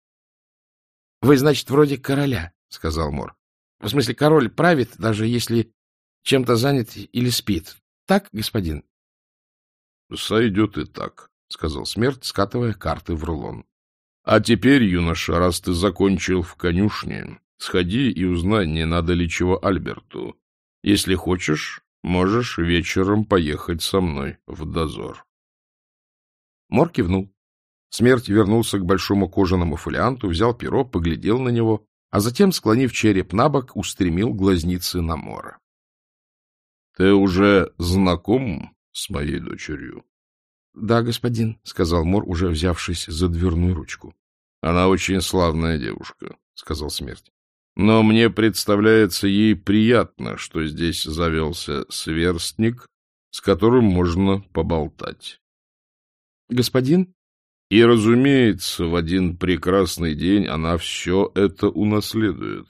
— Вы, значит, вроде короля, — сказал Мор. — В смысле, король правит, даже если чем-то занят или спит. Так, господин? — Сойдет и так, — сказал Смерть, скатывая карты в рулон. — А теперь, юноша, раз ты закончил в конюшне, сходи и узнай, не надо ли чего Альберту. Если хочешь, можешь вечером поехать со мной в дозор. Мор кивнул. Смерть вернулся к большому кожаному фолианту, взял перо, поглядел на него, а затем, склонив череп набок, устремил глазницы на Мора. — Ты уже знаком с моей дочерью? — Да, господин, — сказал Мор, уже взявшись за дверную ручку. — Она очень славная девушка, — сказал Смерть. — Но мне представляется, ей приятно, что здесь завелся сверстник, с которым можно поболтать. — Господин? И, разумеется, в один прекрасный день она все это унаследует.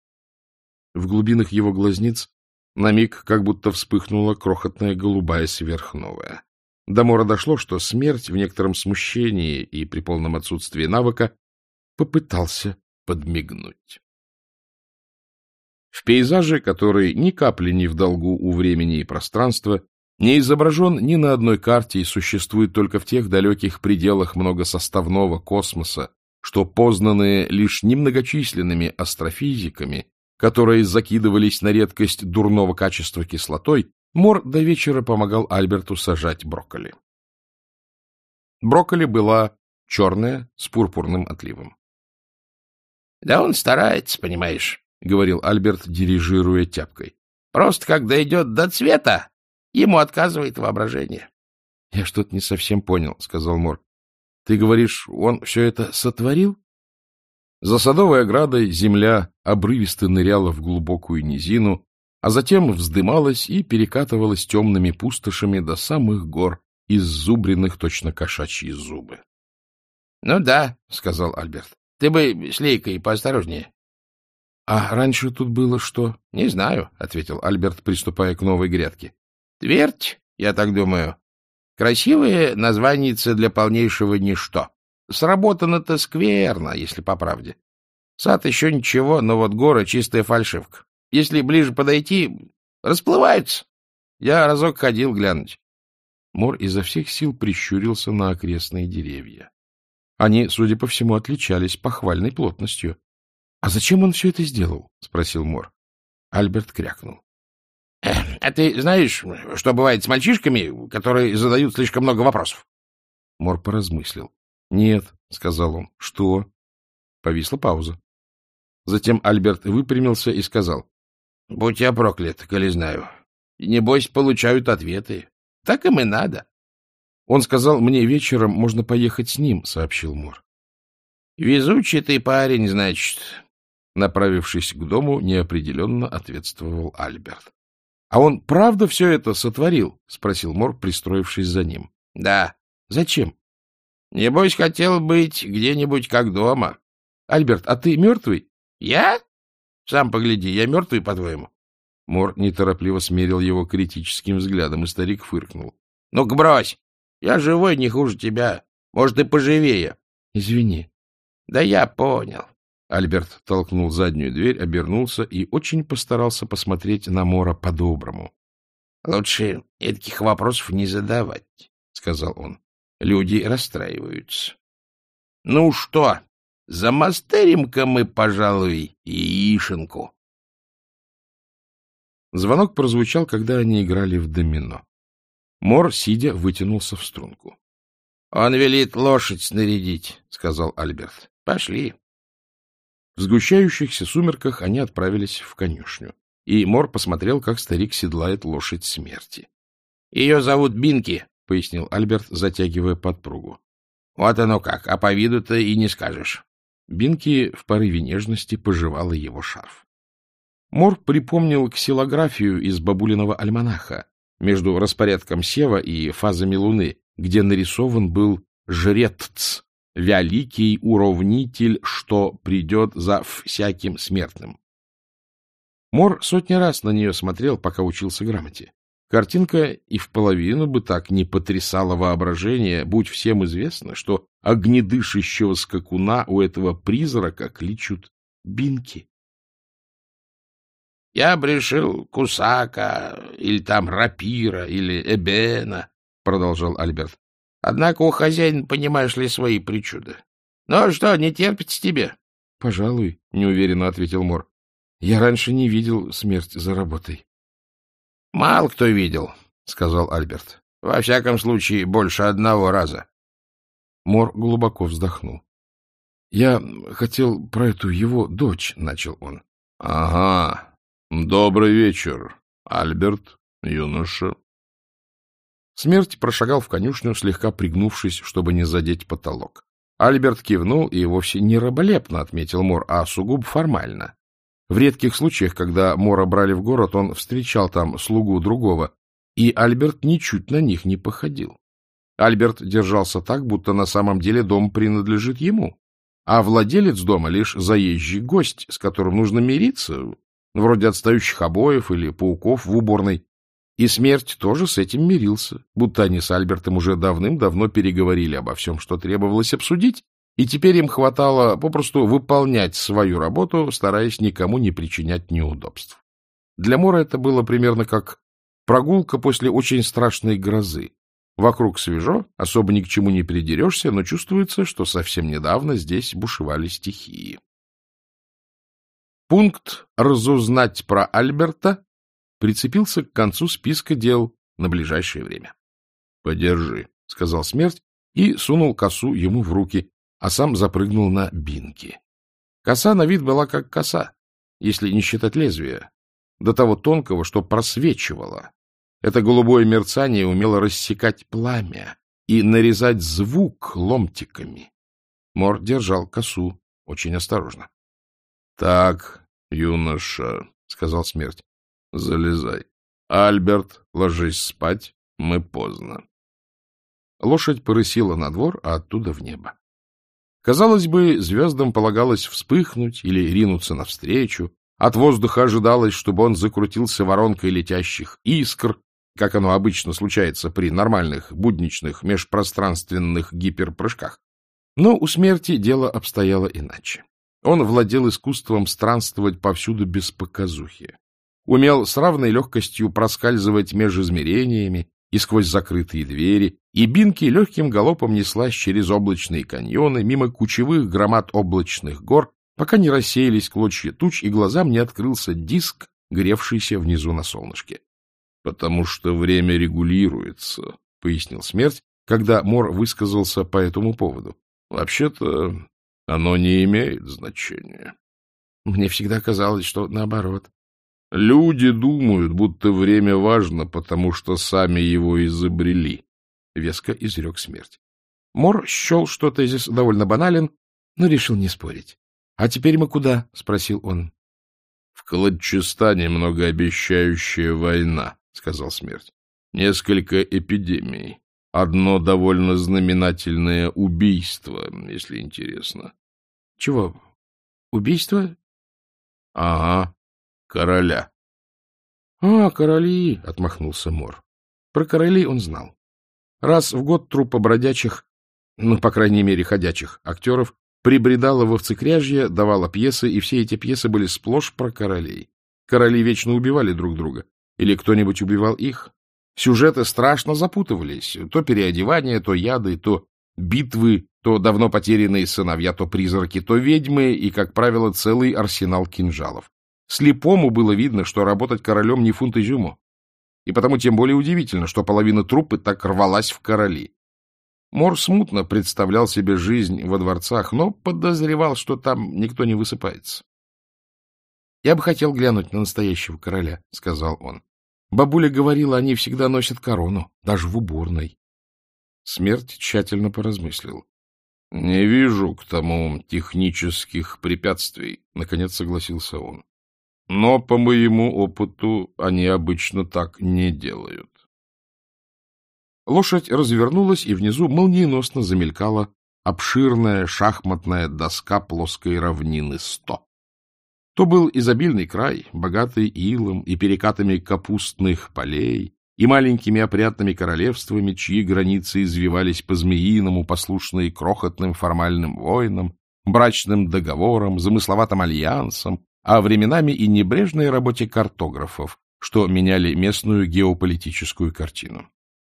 В глубинах его глазниц на миг как будто вспыхнула крохотная голубая сверхновая. До Мора дошло, что Смерть в некотором смущении и при полном отсутствии навыка попытался подмигнуть. В пейзаже, который ни капли не в долгу у времени и пространства, не изображен ни на одной карте и существует только в тех далеких пределах многосоставного космоса, что познанные лишь немногочисленными астрофизиками, которые закидывались на редкость дурного качества кислотой, Мор до вечера помогал Альберту сажать брокколи. Брокколи была черная, с пурпурным отливом. — Да он старается, понимаешь, — говорил Альберт, дирижируя тяпкой. — Просто когда идет до цвета, ему отказывает воображение. — Я что-то не совсем понял, — сказал Мор. — Ты говоришь, он все это сотворил? За садовой оградой земля обрывисто ныряла в глубокую низину, а затем вздымалась и перекатывалась темными пустошами до самых гор, иззубренных точно кошачьи зубы. — Ну да, — сказал Альберт. — Ты бы с Лейкой поосторожнее. — А раньше тут было что? — Не знаю, — ответил Альберт, приступая к новой грядке. — Твердь, я так думаю. Красивое названице для полнейшего ничто. Сработано-то скверно, если по правде. Сад еще ничего, но вот горы — чистая фальшивка. Если ближе подойти, расплываются. Я разок ходил глянуть. Мор изо всех сил прищурился на окрестные деревья. Они, судя по всему, отличались похвальной плотностью. — А зачем он все это сделал? — спросил Мор. Альберт крякнул. — А ты знаешь, что бывает с мальчишками, которые задают слишком много вопросов? Мор поразмыслил. — Нет, — сказал он. — Что? Повисла пауза. Затем Альберт выпрямился и сказал. — Будь я проклят, коли знаю. Небось, получают ответы. Так им и надо. — Он сказал, мне вечером можно поехать с ним, — сообщил Мор. — Везучий ты парень, значит. Направившись к дому, неопределенно ответствовал Альберт. — А он правда все это сотворил? — спросил Мор, пристроившись за ним. — Да. — Зачем? — Небось, хотел быть где-нибудь как дома. — Альберт, а ты мертвый? — Я? Сам погляди, я мертвый, по-твоему? Мор неторопливо смерил его критическим взглядом, и старик фыркнул. — Ну-ка, брось! Я живой не хуже тебя. Может, и поживее. — Извини. — Да я понял. Альберт толкнул заднюю дверь, обернулся и очень постарался посмотреть на Мора по-доброму. — Лучше этих вопросов не задавать, — сказал он. — Люди расстраиваются. — Ну что, замастерим-ка мы, пожалуй, яишенку. Звонок прозвучал, когда они играли в домино. Мор, сидя, вытянулся в струнку. — Он велит лошадь снарядить, — сказал Альберт. — Пошли. В сгущающихся сумерках они отправились в конюшню, и Мор посмотрел, как старик седлает лошадь смерти. — Ее зовут Бинки, — пояснил Альберт, затягивая подпругу. — Вот оно как, а по виду-то и не скажешь. Бинки в порыве нежности пожевала его шарф. Мор припомнил ксилографию из бабулиного альманаха между распорядком сева и фазами луны, где нарисован был жрец, великий уравнитель, что придет за всяким смертным. Мор сотни раз на нее смотрел, пока учился грамоте. Картинка и в половину бы так не потрясала воображение, будь всем известно, что огнедышащего скакуна у этого призрака кличут Бинки. — Я б решил Кусака, или там Рапира, или Эбена, — продолжал Альберт. — Однако у хозяина, понимаешь ли, свои причуды. — Ну что, не терпится тебе? — Пожалуй, — неуверенно ответил Мор. — Я раньше не видел смерть за работой. — Мало кто видел, — сказал Альберт. — Во всяком случае, больше одного раза. Мор глубоко вздохнул. — Я хотел про эту его дочь, — начал он. — Ага. Добрый вечер, Альберт, юноша. Смерть прошагал в конюшню, слегка пригнувшись, чтобы не задеть потолок. Альберт кивнул и вовсе не раболепно, отметил Мор, а сугубо формально. В редких случаях, когда Мора брали в город, он встречал там слугу другого, и Альберт ничуть на них не походил. Альберт держался так, будто на самом деле дом принадлежит ему, а владелец дома лишь заезжий гость, с которым нужно мириться, вроде отстающих обоев или пауков в уборной. И смерть тоже с этим мирился, будто они с Альбертом уже давным-давно переговорили обо всем, что требовалось обсудить, и теперь им хватало попросту выполнять свою работу, стараясь никому не причинять неудобств. Для Мора это было примерно как прогулка после очень страшной грозы. Вокруг свежо, особо ни к чему не придерешься, но чувствуется, что совсем недавно здесь бушевали стихии. Пункт «Разузнать про Альберта» прицепился к концу списка дел на ближайшее время. — Подержи, — сказал Смерть и сунул косу ему в руки, а сам запрыгнул на Бинки. Коса на вид была как коса, если не считать лезвия, до того тонкого, что просвечивало. Это голубое мерцание умело рассекать пламя и нарезать звук ломтиками. Мор держал косу очень осторожно. — Так, юноша, — сказал Смерть, Залезай. Альберт, ложись спать, мы поздно. Лошадь порысила на двор, а оттуда в небо. Казалось бы, звездам полагалось вспыхнуть или ринуться навстречу. От воздуха ожидалось, чтобы он закрутился воронкой летящих искр, как оно обычно случается при нормальных, будничных, межпространственных гиперпрыжках. Но у смерти дело обстояло иначе. Он владел искусством странствовать повсюду без показухи. Умел с равной легкостью проскальзывать между измерениями и сквозь закрытые двери, и Бинки легким галопом неслась через облачные каньоны, мимо кучевых громад облачных гор, пока не рассеялись клочья туч, и глазам не открылся диск, гревшийся внизу на солнышке. — Потому что время регулируется, — пояснил смерть, когда Мор высказался по этому поводу. — Вообще-то оно не имеет значения. Мне всегда казалось, что наоборот. Люди думают, будто время важно, потому что сами его изобрели, — веско изрек смерть. Мор счел, что тезис довольно банален, но решил не спорить. — А теперь мы куда? — спросил он. — В Кладчестане многообещающая война, — сказал смерть. — Несколько эпидемий. Одно довольно знаменательное убийство, если интересно. — Чего? Убийство? — Ага. Короля. — А, короли, — отмахнулся Мор. Про королей он знал. Раз в год труппа бродячих, ну, по крайней мере, ходячих актеров, прибредала в овцекряжье, давала пьесы, и все эти пьесы были сплошь про королей. Короли вечно убивали друг друга. Или кто-нибудь убивал их. Сюжеты страшно запутывались. То переодевания, то яды, то битвы, то давно потерянные сыновья, то призраки, то ведьмы и, как правило, целый арсенал кинжалов. Слепому было видно, что работать королем не фунт изюму. И потому тем более удивительно, что половина труппы так рвалась в короли. Мор смутно представлял себе жизнь во дворцах, но подозревал, что там никто не высыпается. — Я бы хотел глянуть на настоящего короля, — сказал он. Бабуля говорила, они всегда носят корону, даже в уборной. Смерть тщательно поразмыслил. — Не вижу к тому технических препятствий, — наконец согласился он. Но, по моему опыту, они обычно так не делают. Лошадь развернулась, и внизу молниеносно замелькала обширная шахматная доска плоской равнины сто. То был изобильный край, богатый илом и перекатами капустных полей, и маленькими опрятными королевствами, чьи границы извивались по-змеиному, послушные крохотным формальным войнам, брачным договорам, замысловатым альянсам, а временами и небрежной работе картографов, что меняли местную геополитическую картину.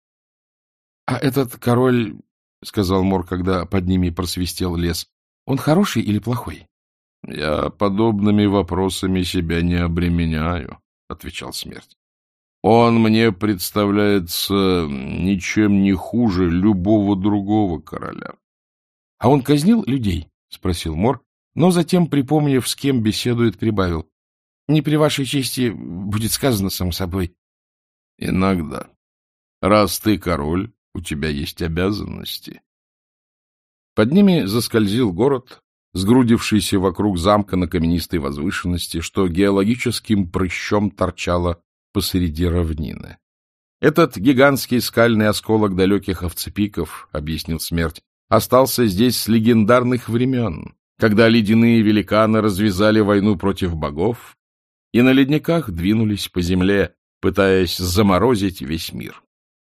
— А этот король, — сказал Мор, когда под ними просвистел лес, — он хороший или плохой? — Я подобными вопросами себя не обременяю, — отвечал смерть. — Он мне представляется ничем не хуже любого другого короля. — А он казнил людей? — спросил Мор, но затем, припомнив, с кем беседует, прибавил. — Не при вашей чести будет сказано, сам собой. — Иногда. Раз ты король, у тебя есть обязанности. Под ними заскользил город, сгрудившийся вокруг замка на каменистой возвышенности, что геологическим прыщом торчало посреди равнины. Этот гигантский скальный осколок далеких овцепиков, — объяснил смерть, — остался здесь с легендарных времен, когда ледяные великаны развязали войну против богов и на ледниках двинулись по земле, пытаясь заморозить весь мир.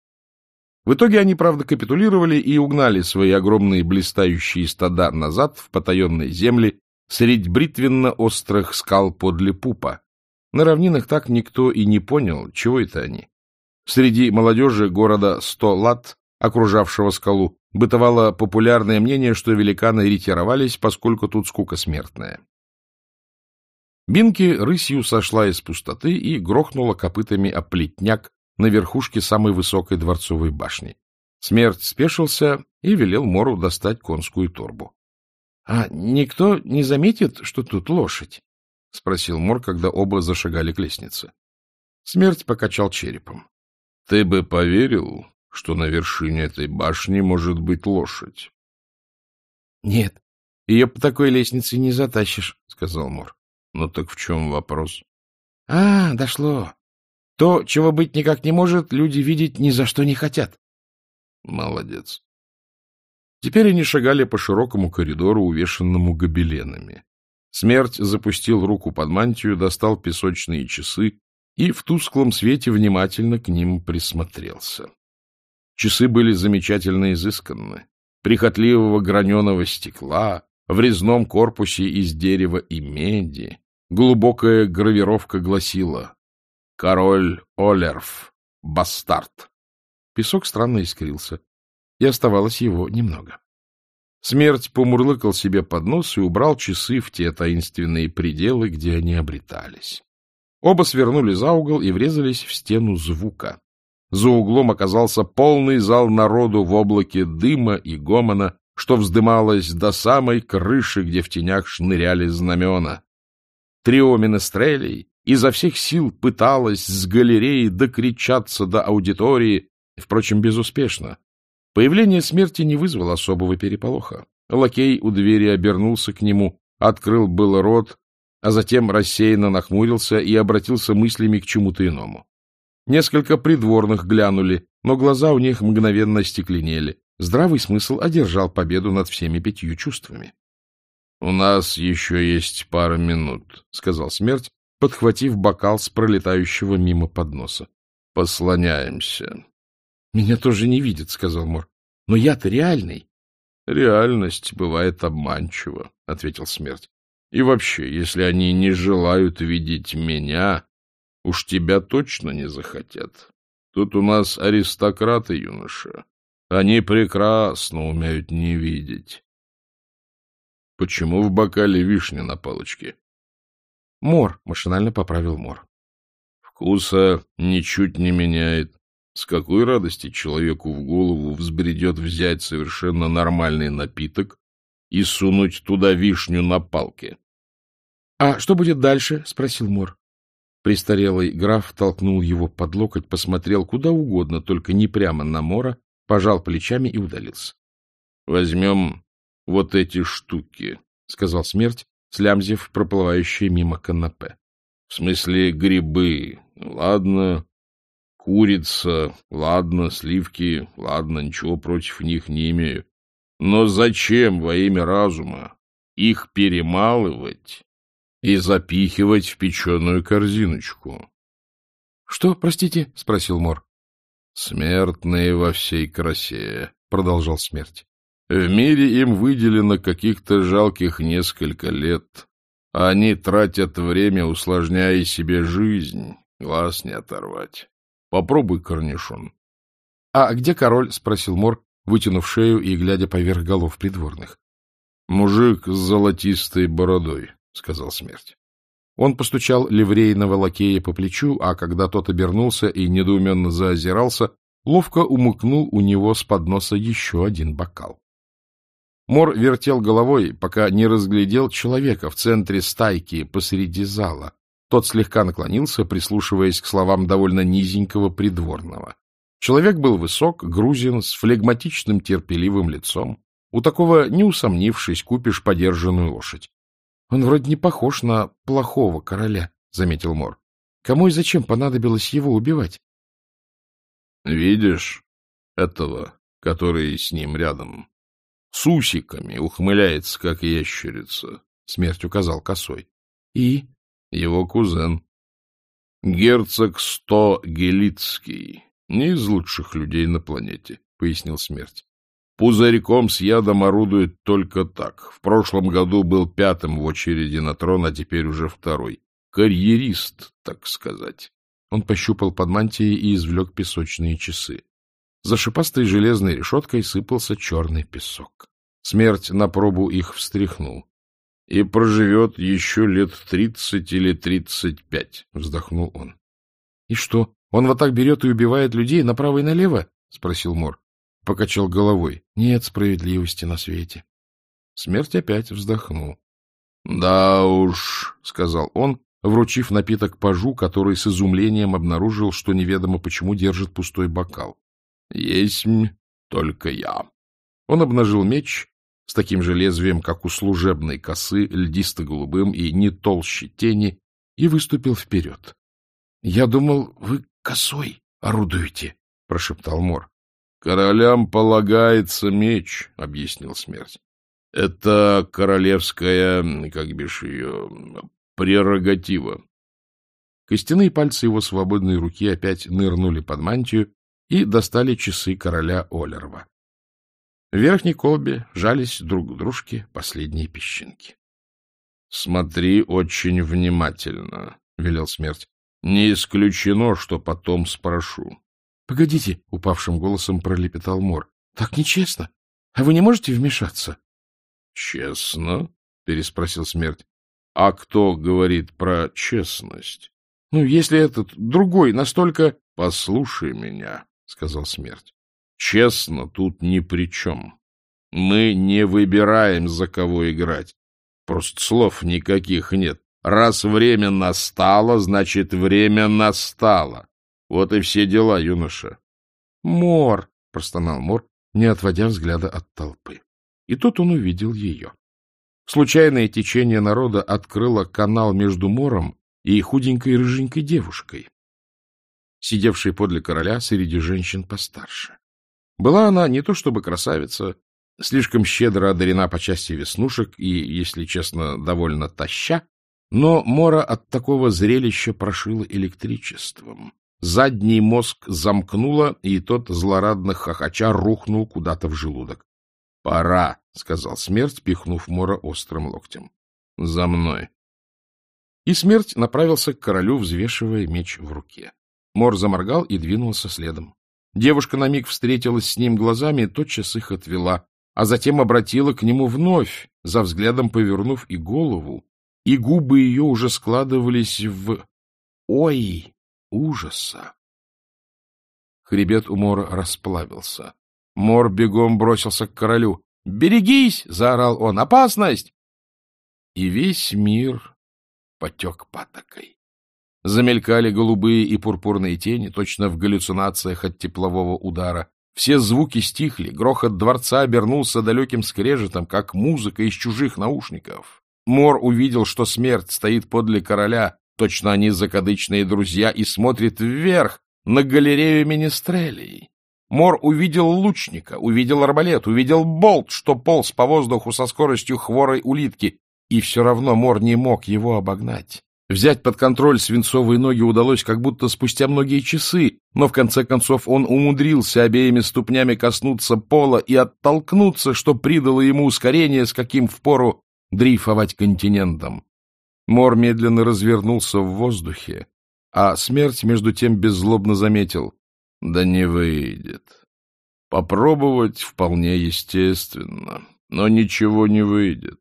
В итоге они, правда, капитулировали и угнали свои огромные блистающие стада назад в потаенные земли средь бритвенно-острых скал подле Пупа. На равнинах так никто и не понял, чего это они. Среди молодежи города Сто Лат, окружавшего скалу, бытовало популярное мнение, что великаны ретировались, поскольку тут скука смертная. Бинки рысью сошла из пустоты и грохнула копытами о плетняк на верхушке самой высокой дворцовой башни. Смерть спешился и велел Мору достать конскую торбу. — А никто не заметит, что тут лошадь? — спросил Мор, когда оба зашагали к лестнице. Смерть покачал черепом. — Ты бы поверил, что на вершине этой башни может быть лошадь? — Нет, ее по такой лестнице не затащишь, — сказал Мор. — Ну так в чем вопрос? — А, дошло. То, чего быть никак не может, люди видеть ни за что не хотят. Молодец. Теперь они шагали по широкому коридору, увешанному гобеленами. Смерть запустил руку под мантию, достал песочные часы и в тусклом свете внимательно к ним присмотрелся. Часы были замечательно изысканны, прихотливого граненого стекла, в резном корпусе из дерева и меди. Глубокая гравировка гласила «Король Олерф, бастард». Песок странно искрился, и оставалось его немного. Смерть помурлыкал себе под нос и убрал часы в те таинственные пределы, где они обретались. Оба свернули за угол и врезались в стену звука. За углом оказался полный зал народу в облаке дыма и гомона, что вздымалось до самой крыши, где в тенях шныряли знамена. Трио менестрелей изо всех сил пыталось с галереи докричаться до аудитории, впрочем, безуспешно. Появление смерти не вызвало особого переполоха. Лакей у двери обернулся к нему, открыл было рот, а затем рассеянно нахмурился и обратился мыслями к чему-то иному. Несколько придворных глянули, но глаза у них мгновенно остекленели. Здравый смысл одержал победу над всеми пятью чувствами. — У нас еще есть пара минут, — сказал смерть, подхватив бокал с пролетающего мимо подноса. — Послоняемся. — Меня тоже не видят, — сказал Мор. — Но я-то реальный. — Реальность бывает обманчива, — ответил смерть. — И вообще, если они не желают видеть меня, уж тебя точно не захотят. Тут у нас аристократы, юноша. Они прекрасно умеют не видеть. — Почему в бокале вишня на палочке? — Мор, — машинально поправил Мор. — Вкуса ничуть не меняет. С какой радости человеку в голову взбредет взять совершенно нормальный напиток и сунуть туда вишню на палке? — А что будет дальше? — спросил Мор. Престарелый граф толкнул его под локоть, посмотрел куда угодно, только не прямо на Мора, пожал плечами и удалился. — Возьмем вот эти штуки, — сказал смерть, слямзив проплывающие мимо канапе. — В смысле грибы, ладно, курица, ладно, сливки, ладно, ничего против них не имею. Но зачем во имя разума их перемалывать и запихивать в печеную корзиночку? — Что, простите? — спросил Мор. — Смертные во всей красе, — продолжал смерть. В мире им выделено каких-то жалких несколько лет, а они тратят время, усложняя себе жизнь, глаз не оторвать. Попробуй корнишон. — А где король? — спросил Мор, вытянув шею и глядя поверх голов придворных. — Мужик с золотистой бородой, — сказал смерть. Он постучал ливрейного лакея по плечу, а когда тот обернулся и недоуменно заозирался, ловко умыкнул у него с подноса еще один бокал. Мор вертел головой, пока не разглядел человека в центре стайки посреди зала. Тот слегка наклонился, прислушиваясь к словам довольно низенького придворного. Человек был высок, грузин, с флегматичным терпеливым лицом. У такого, не усомнившись, купишь подержанную лошадь. — Он вроде не похож на плохого короля, — заметил Мор. — Кому и зачем понадобилось его убивать? — Видишь этого, который с ним рядом? С усиками ухмыляется, как ящерица, — смерть указал косой. — И? — Его кузен. Герцог Сто Гелицкий, не из лучших людей на планете, — пояснил смерть. Пузырьком с ядом орудует только так. В прошлом году был пятым в очереди на трон, а теперь уже второй. Карьерист, так сказать. Он пощупал под мантией и извлек песочные часы. За шипастой железной решеткой сыпался черный песок. Смерть на пробу их встряхнул. — И проживет еще лет тридцать или тридцать пять, — вздохнул он. — И что, он вот так берет и убивает людей направо и налево? — спросил Мор. Покачал головой. Нет справедливости на свете. Смерть опять вздохнул. — Да уж, — сказал он, вручив напиток пажу, который с изумлением обнаружил, что неведомо почему держит пустой бокал. — Есмь только я. Он обнажил меч с таким же лезвием, как у служебной косы, льдисто-голубым и не толще тени, и выступил вперед. — Я думал, вы косой орудуете, — прошептал Мор. — Королям полагается меч, — объяснил Смерть. — Это королевская, как бишь ее, прерогатива. Костяные пальцы его свободной руки опять нырнули под мантию и достали часы короля Олерва. В верхней колбе жались друг к дружке последние песчинки. — Смотри очень внимательно, — велел Смерть. — Не исключено, что потом спрошу. — Погодите, — упавшим голосом пролепетал Мор. — Так нечестно. А вы не можете вмешаться? — Честно? — переспросил Смерть. — А кто говорит про честность? — Ну, если этот другой настолько... — Послушай меня, — сказал Смерть. — Честно тут ни при чем. Мы не выбираем, за кого играть. Просто слов никаких нет. Раз время настало, значит, время настало. Вот и все дела, юноша. — Мор! — простонал Мор, не отводя взгляда от толпы. И тут он увидел ее. Случайное течение народа открыло канал между Мором и худенькой рыженькой девушкой, сидевшей подле короля среди женщин постарше. Была она не то чтобы красавица, слишком щедро одарена по части веснушек и, если честно, довольно таща, но Мора от такого зрелища прошила электричеством. Задний мозг замкнуло, и тот, злорадно хохоча, рухнул куда-то в желудок. — Пора, — сказал Смерть, пихнув Мора острым локтем. — За мной. И Смерть направился к королю, взвешивая меч в руке. Мор заморгал и двинулся следом. Девушка на миг встретилась с ним глазами и тотчас их отвела, а затем обратила к нему вновь, за взглядом повернув и голову, и губы ее уже складывались в «Ой!» ужаса. Хребет у Мора расплавился. Мор бегом бросился к королю. «Берегись!» — заорал он. «Опасность!» И весь мир потек патокой. Замелькали голубые и пурпурные тени, точно в галлюцинациях от теплового удара. Все звуки стихли, грохот дворца обернулся далеким скрежетом, как музыка из чужих наушников. Мор увидел, что Смерть стоит подле короля, точно они закадычные друзья, и смотрит вверх на галерею министрелей. Мор увидел лучника, увидел арбалет, увидел болт, что полз по воздуху со скоростью хворой улитки, и все равно Мор не мог его обогнать. Взять под контроль свинцовые ноги удалось как будто спустя многие часы, но в конце концов он умудрился обеими ступнями коснуться пола и оттолкнуться, что придало ему ускорение, с каким впору дрейфовать континентом. Мор медленно развернулся в воздухе, а Смерть между тем беззлобно заметил: «Да не выйдет. Попробовать вполне естественно, но ничего не выйдет».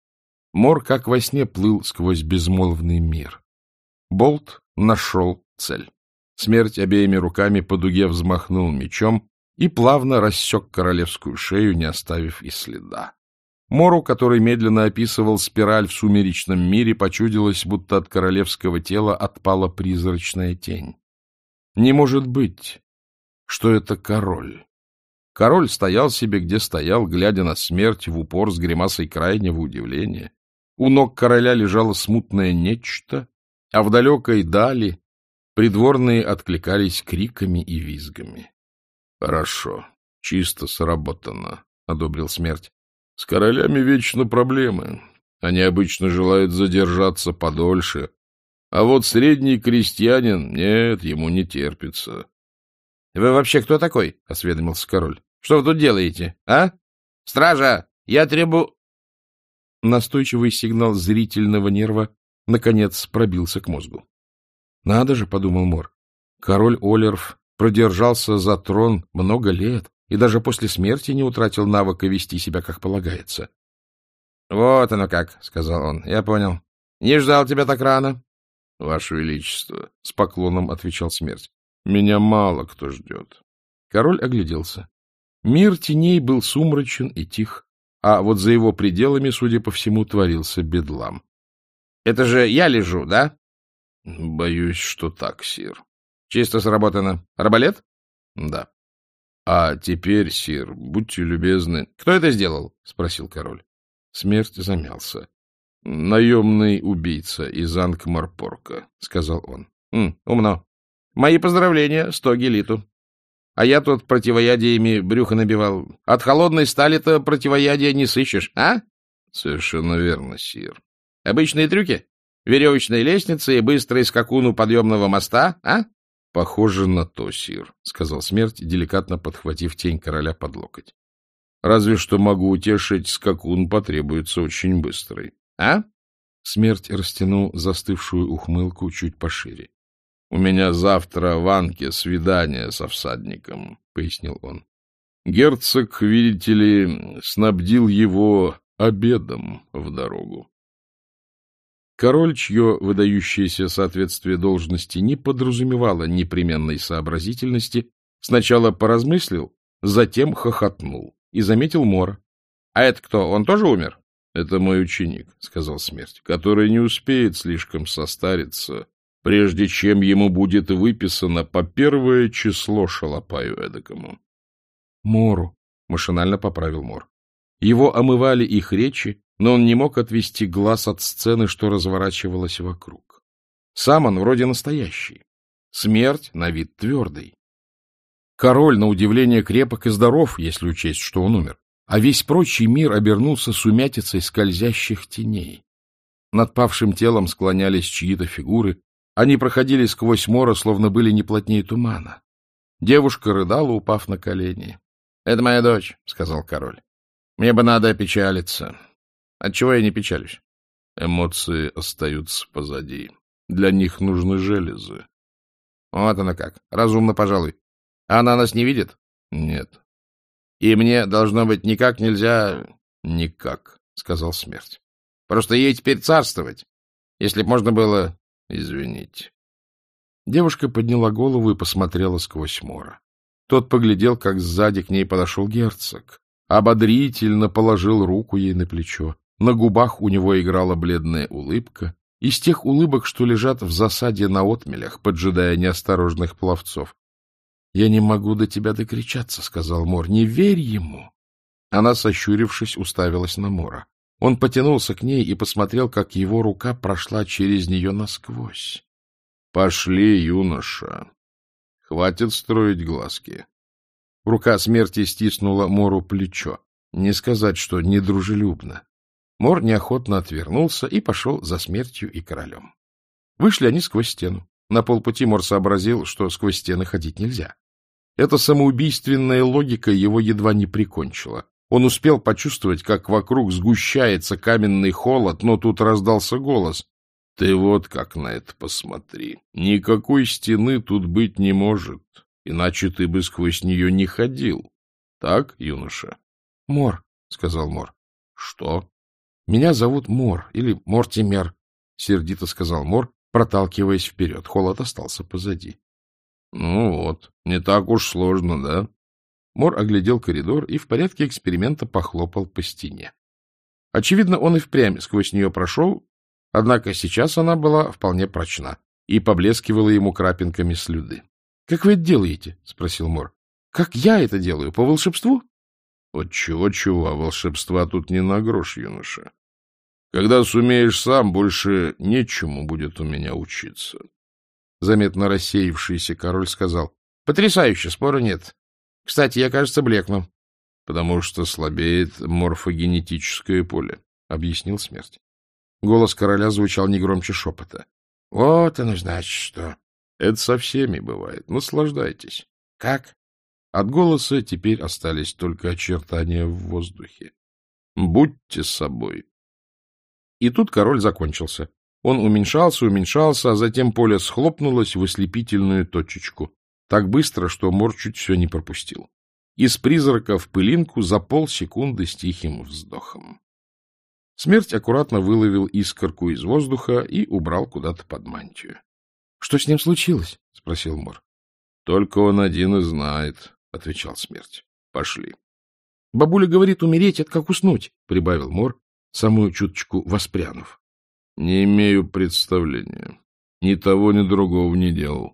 Мор, как во сне, плыл сквозь безмолвный мир. Болт нашел цель. Смерть обеими руками по дуге взмахнул мечом и плавно рассек королевскую шею, не оставив и следа. Мору, который медленно описывал спираль в сумеречном мире, почудилось, будто от королевского тела отпала призрачная тень. Не может быть, что это король. Король стоял себе, где стоял, глядя на Смерть в упор с гримасой крайнего удивления. У ног короля лежало смутное нечто, а в далекой дали придворные откликались криками и визгами. — Хорошо, чисто сработано, — одобрил Смерть. — С королями вечно проблемы. Они обычно желают задержаться подольше. А вот средний крестьянин, нет, ему не терпится. — Вы вообще кто такой? — осведомился король. — Что вы тут делаете, а? Стража, я требую... Настойчивый сигнал зрительного нерва наконец пробился к мозгу. «Надо же», — подумал Мор, — король Олерв продержался за трон много лет и даже после смерти не утратил навыка вести себя как полагается. — Вот оно как, — сказал он, — я понял. Не ждал тебя так рано. — Ваше Величество, — с поклоном отвечал Смерть, — меня мало кто ждет. Король огляделся. Мир теней был сумрачен и тих. А вот за его пределами, судя по всему, творился бедлам. — Это же я лежу, да? — Боюсь, что так, сир. — Чисто сработано. Арбалет? — Да. — А теперь, сир, будьте любезны... — Кто это сделал? — спросил король. Смерть замялся. — Наемный убийца из Анкмарпорка, — сказал он. — М, умно. Мои поздравления, сто гелиту. А я тут противоядиями брюхо набивал. От холодной стали-то противоядия не сыщешь, а? Совершенно верно, сир. Обычные трюки? Веревочная лестница и быстрый скакун у подъемного моста, а? Похоже на то, сир, — сказал Смерть, деликатно подхватив тень короля под локоть. Разве что могу утешить, скакун потребуется очень быстрый. А? Смерть растянул застывшую ухмылку чуть пошире. — У меня завтра в Анке свидание со всадником, — пояснил он. Герцог, видите ли, снабдил его обедом в дорогу. Король, чье выдающееся соответствие должности не подразумевало непременной сообразительности, сначала поразмыслил, затем хохотнул и заметил Мора. — А это кто, он тоже умер? — Это мой ученик, — сказал Смерть, — который не успеет слишком состариться, прежде чем ему будет выписано по первое число шалопаю эдакому. — Мору, — машинально поправил Мор. Его омывали их речи, но он не мог отвести глаз от сцены, что разворачивалась вокруг. Сам он вроде настоящий. Смерть на вид твердый. Король, на удивление, крепок и здоров, если учесть, что он умер, а весь прочий мир обернулся сумятицей скользящих теней. Над павшим телом склонялись чьи-то фигуры, они проходили сквозь Мора, словно были не плотнее тумана. Девушка рыдала, упав на колени. — Это моя дочь, — сказал король. — Мне бы надо опечалиться. Отчего я не печалюсь? Эмоции остаются позади. Для них нужны железы. Вот она как. Разумно, пожалуй. А она нас не видит? Нет. И мне, должно быть, никак нельзя... Никак, сказал Смерть. Просто ей теперь царствовать. Если б можно было... Извините. Девушка подняла голову и посмотрела сквозь Мора. Тот поглядел, как сзади к ней подошел герцог. Ободрительно положил руку ей на плечо. На губах у него играла бледная улыбка, из тех улыбок, что лежат в засаде на отмелях, поджидая неосторожных пловцов. — Я не могу до тебя докричаться, — сказал Мор. — Не верь ему. Она, сощурившись, уставилась на Мора. Он потянулся к ней и посмотрел, как его рука прошла через нее насквозь. — Пошли, юноша. Хватит строить глазки. Рука Смерти стиснула Мору плечо. Не сказать, что недружелюбно. Мор неохотно отвернулся и пошел за Смертью и королем. Вышли они сквозь стену. На полпути Мор сообразил, что сквозь стены ходить нельзя. Эта самоубийственная логика его едва не прикончила. Он успел почувствовать, как вокруг сгущается каменный холод, но тут раздался голос. — Ты вот как на это посмотри. Никакой стены тут быть не может, иначе ты бы сквозь нее не ходил. Так, юноша? — Мор, — сказал Мор. — Что? — Меня зовут Мор, или Мортимер, — сердито сказал Мор, проталкиваясь вперед. Холод остался позади. — Ну вот, не так уж сложно, да? Мор оглядел коридор и в порядке эксперимента похлопал по стене. Очевидно, он и впрямь сквозь нее прошел, однако сейчас она была вполне прочна и поблескивала ему крапинками слюды. — Как вы это делаете? — спросил Мор. — Как я это делаю? По волшебству? — Вот чего-чего, а волшебства тут не на грош, юноша. Когда сумеешь сам, больше нечему будет у меня учиться. Заметно рассеявшийся король сказал. — Потрясающе, спора нет. Кстати, я, кажется, блекну. — Потому что слабеет морфогенетическое поле, — объяснил Смерть. Голос короля звучал не громче шепота. — Вот оно значит что. — Это со всеми бывает. Наслаждайтесь. — Как? От голоса теперь остались только очертания в воздухе. — Будьте собой. И тут король закончился. Он уменьшался, уменьшался, а затем поле схлопнулось в ослепительную точечку. Так быстро, что Мор чуть все не пропустил. Из призрака в пылинку за полсекунды с тихим вздохом. Смерть аккуратно выловил искорку из воздуха и убрал куда-то под мантию. — Что с ним случилось? — спросил Мор. — Только он один и знает, — отвечал Смерть. — Пошли. — Бабуля говорит, умереть — это как уснуть, — прибавил Мор, самую чуточку воспрянув. — Не имею представления. Ни того, ни другого не делал.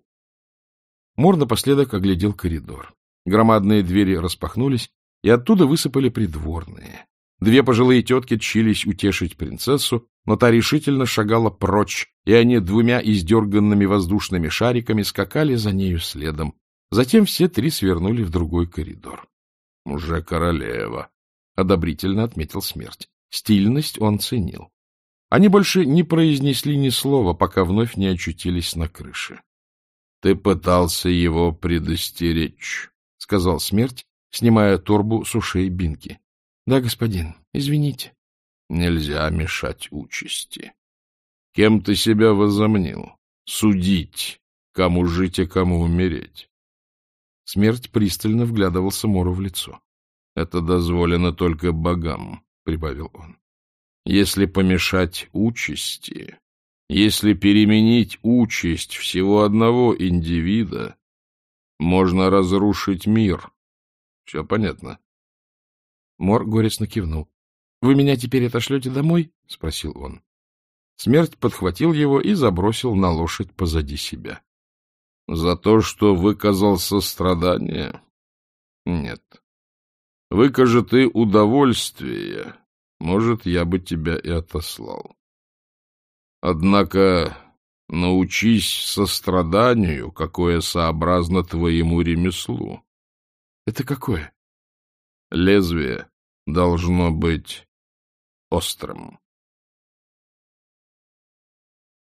Мор напоследок оглядел коридор. Громадные двери распахнулись, и оттуда высыпали придворные. Две пожилые тетки тщились утешить принцессу, но та решительно шагала прочь, и они двумя издерганными воздушными шариками скакали за нею следом. Затем все три свернули в другой коридор. — Уже королева, — одобрительно отметил Смерть. Стильность он ценил. Они больше не произнесли ни слова, пока вновь не очутились на крыше. — Ты пытался его предостеречь, — сказал Смерть, снимая торбу с ушей Бинки. — Да, господин, извините. — Нельзя мешать участи. Кем ты себя возомнил? Судить, кому жить и кому умереть. Смерть пристально вглядывался Мору в лицо. — Это дозволено только богам, — прибавил он. — Если помешать участи, если переменить участь всего одного индивида, можно разрушить мир. Все понятно? Мор горестно кивнул. — Вы меня теперь отошлете домой? — спросил он. Смерть подхватил его и забросил на лошадь позади себя. — За то, что выказал сострадание? Нет. Выкажи ты удовольствие, может, я бы тебя и отослал. Однако научись состраданию, какое сообразно твоему ремеслу. — Это какое? — Лезвие должно быть острым.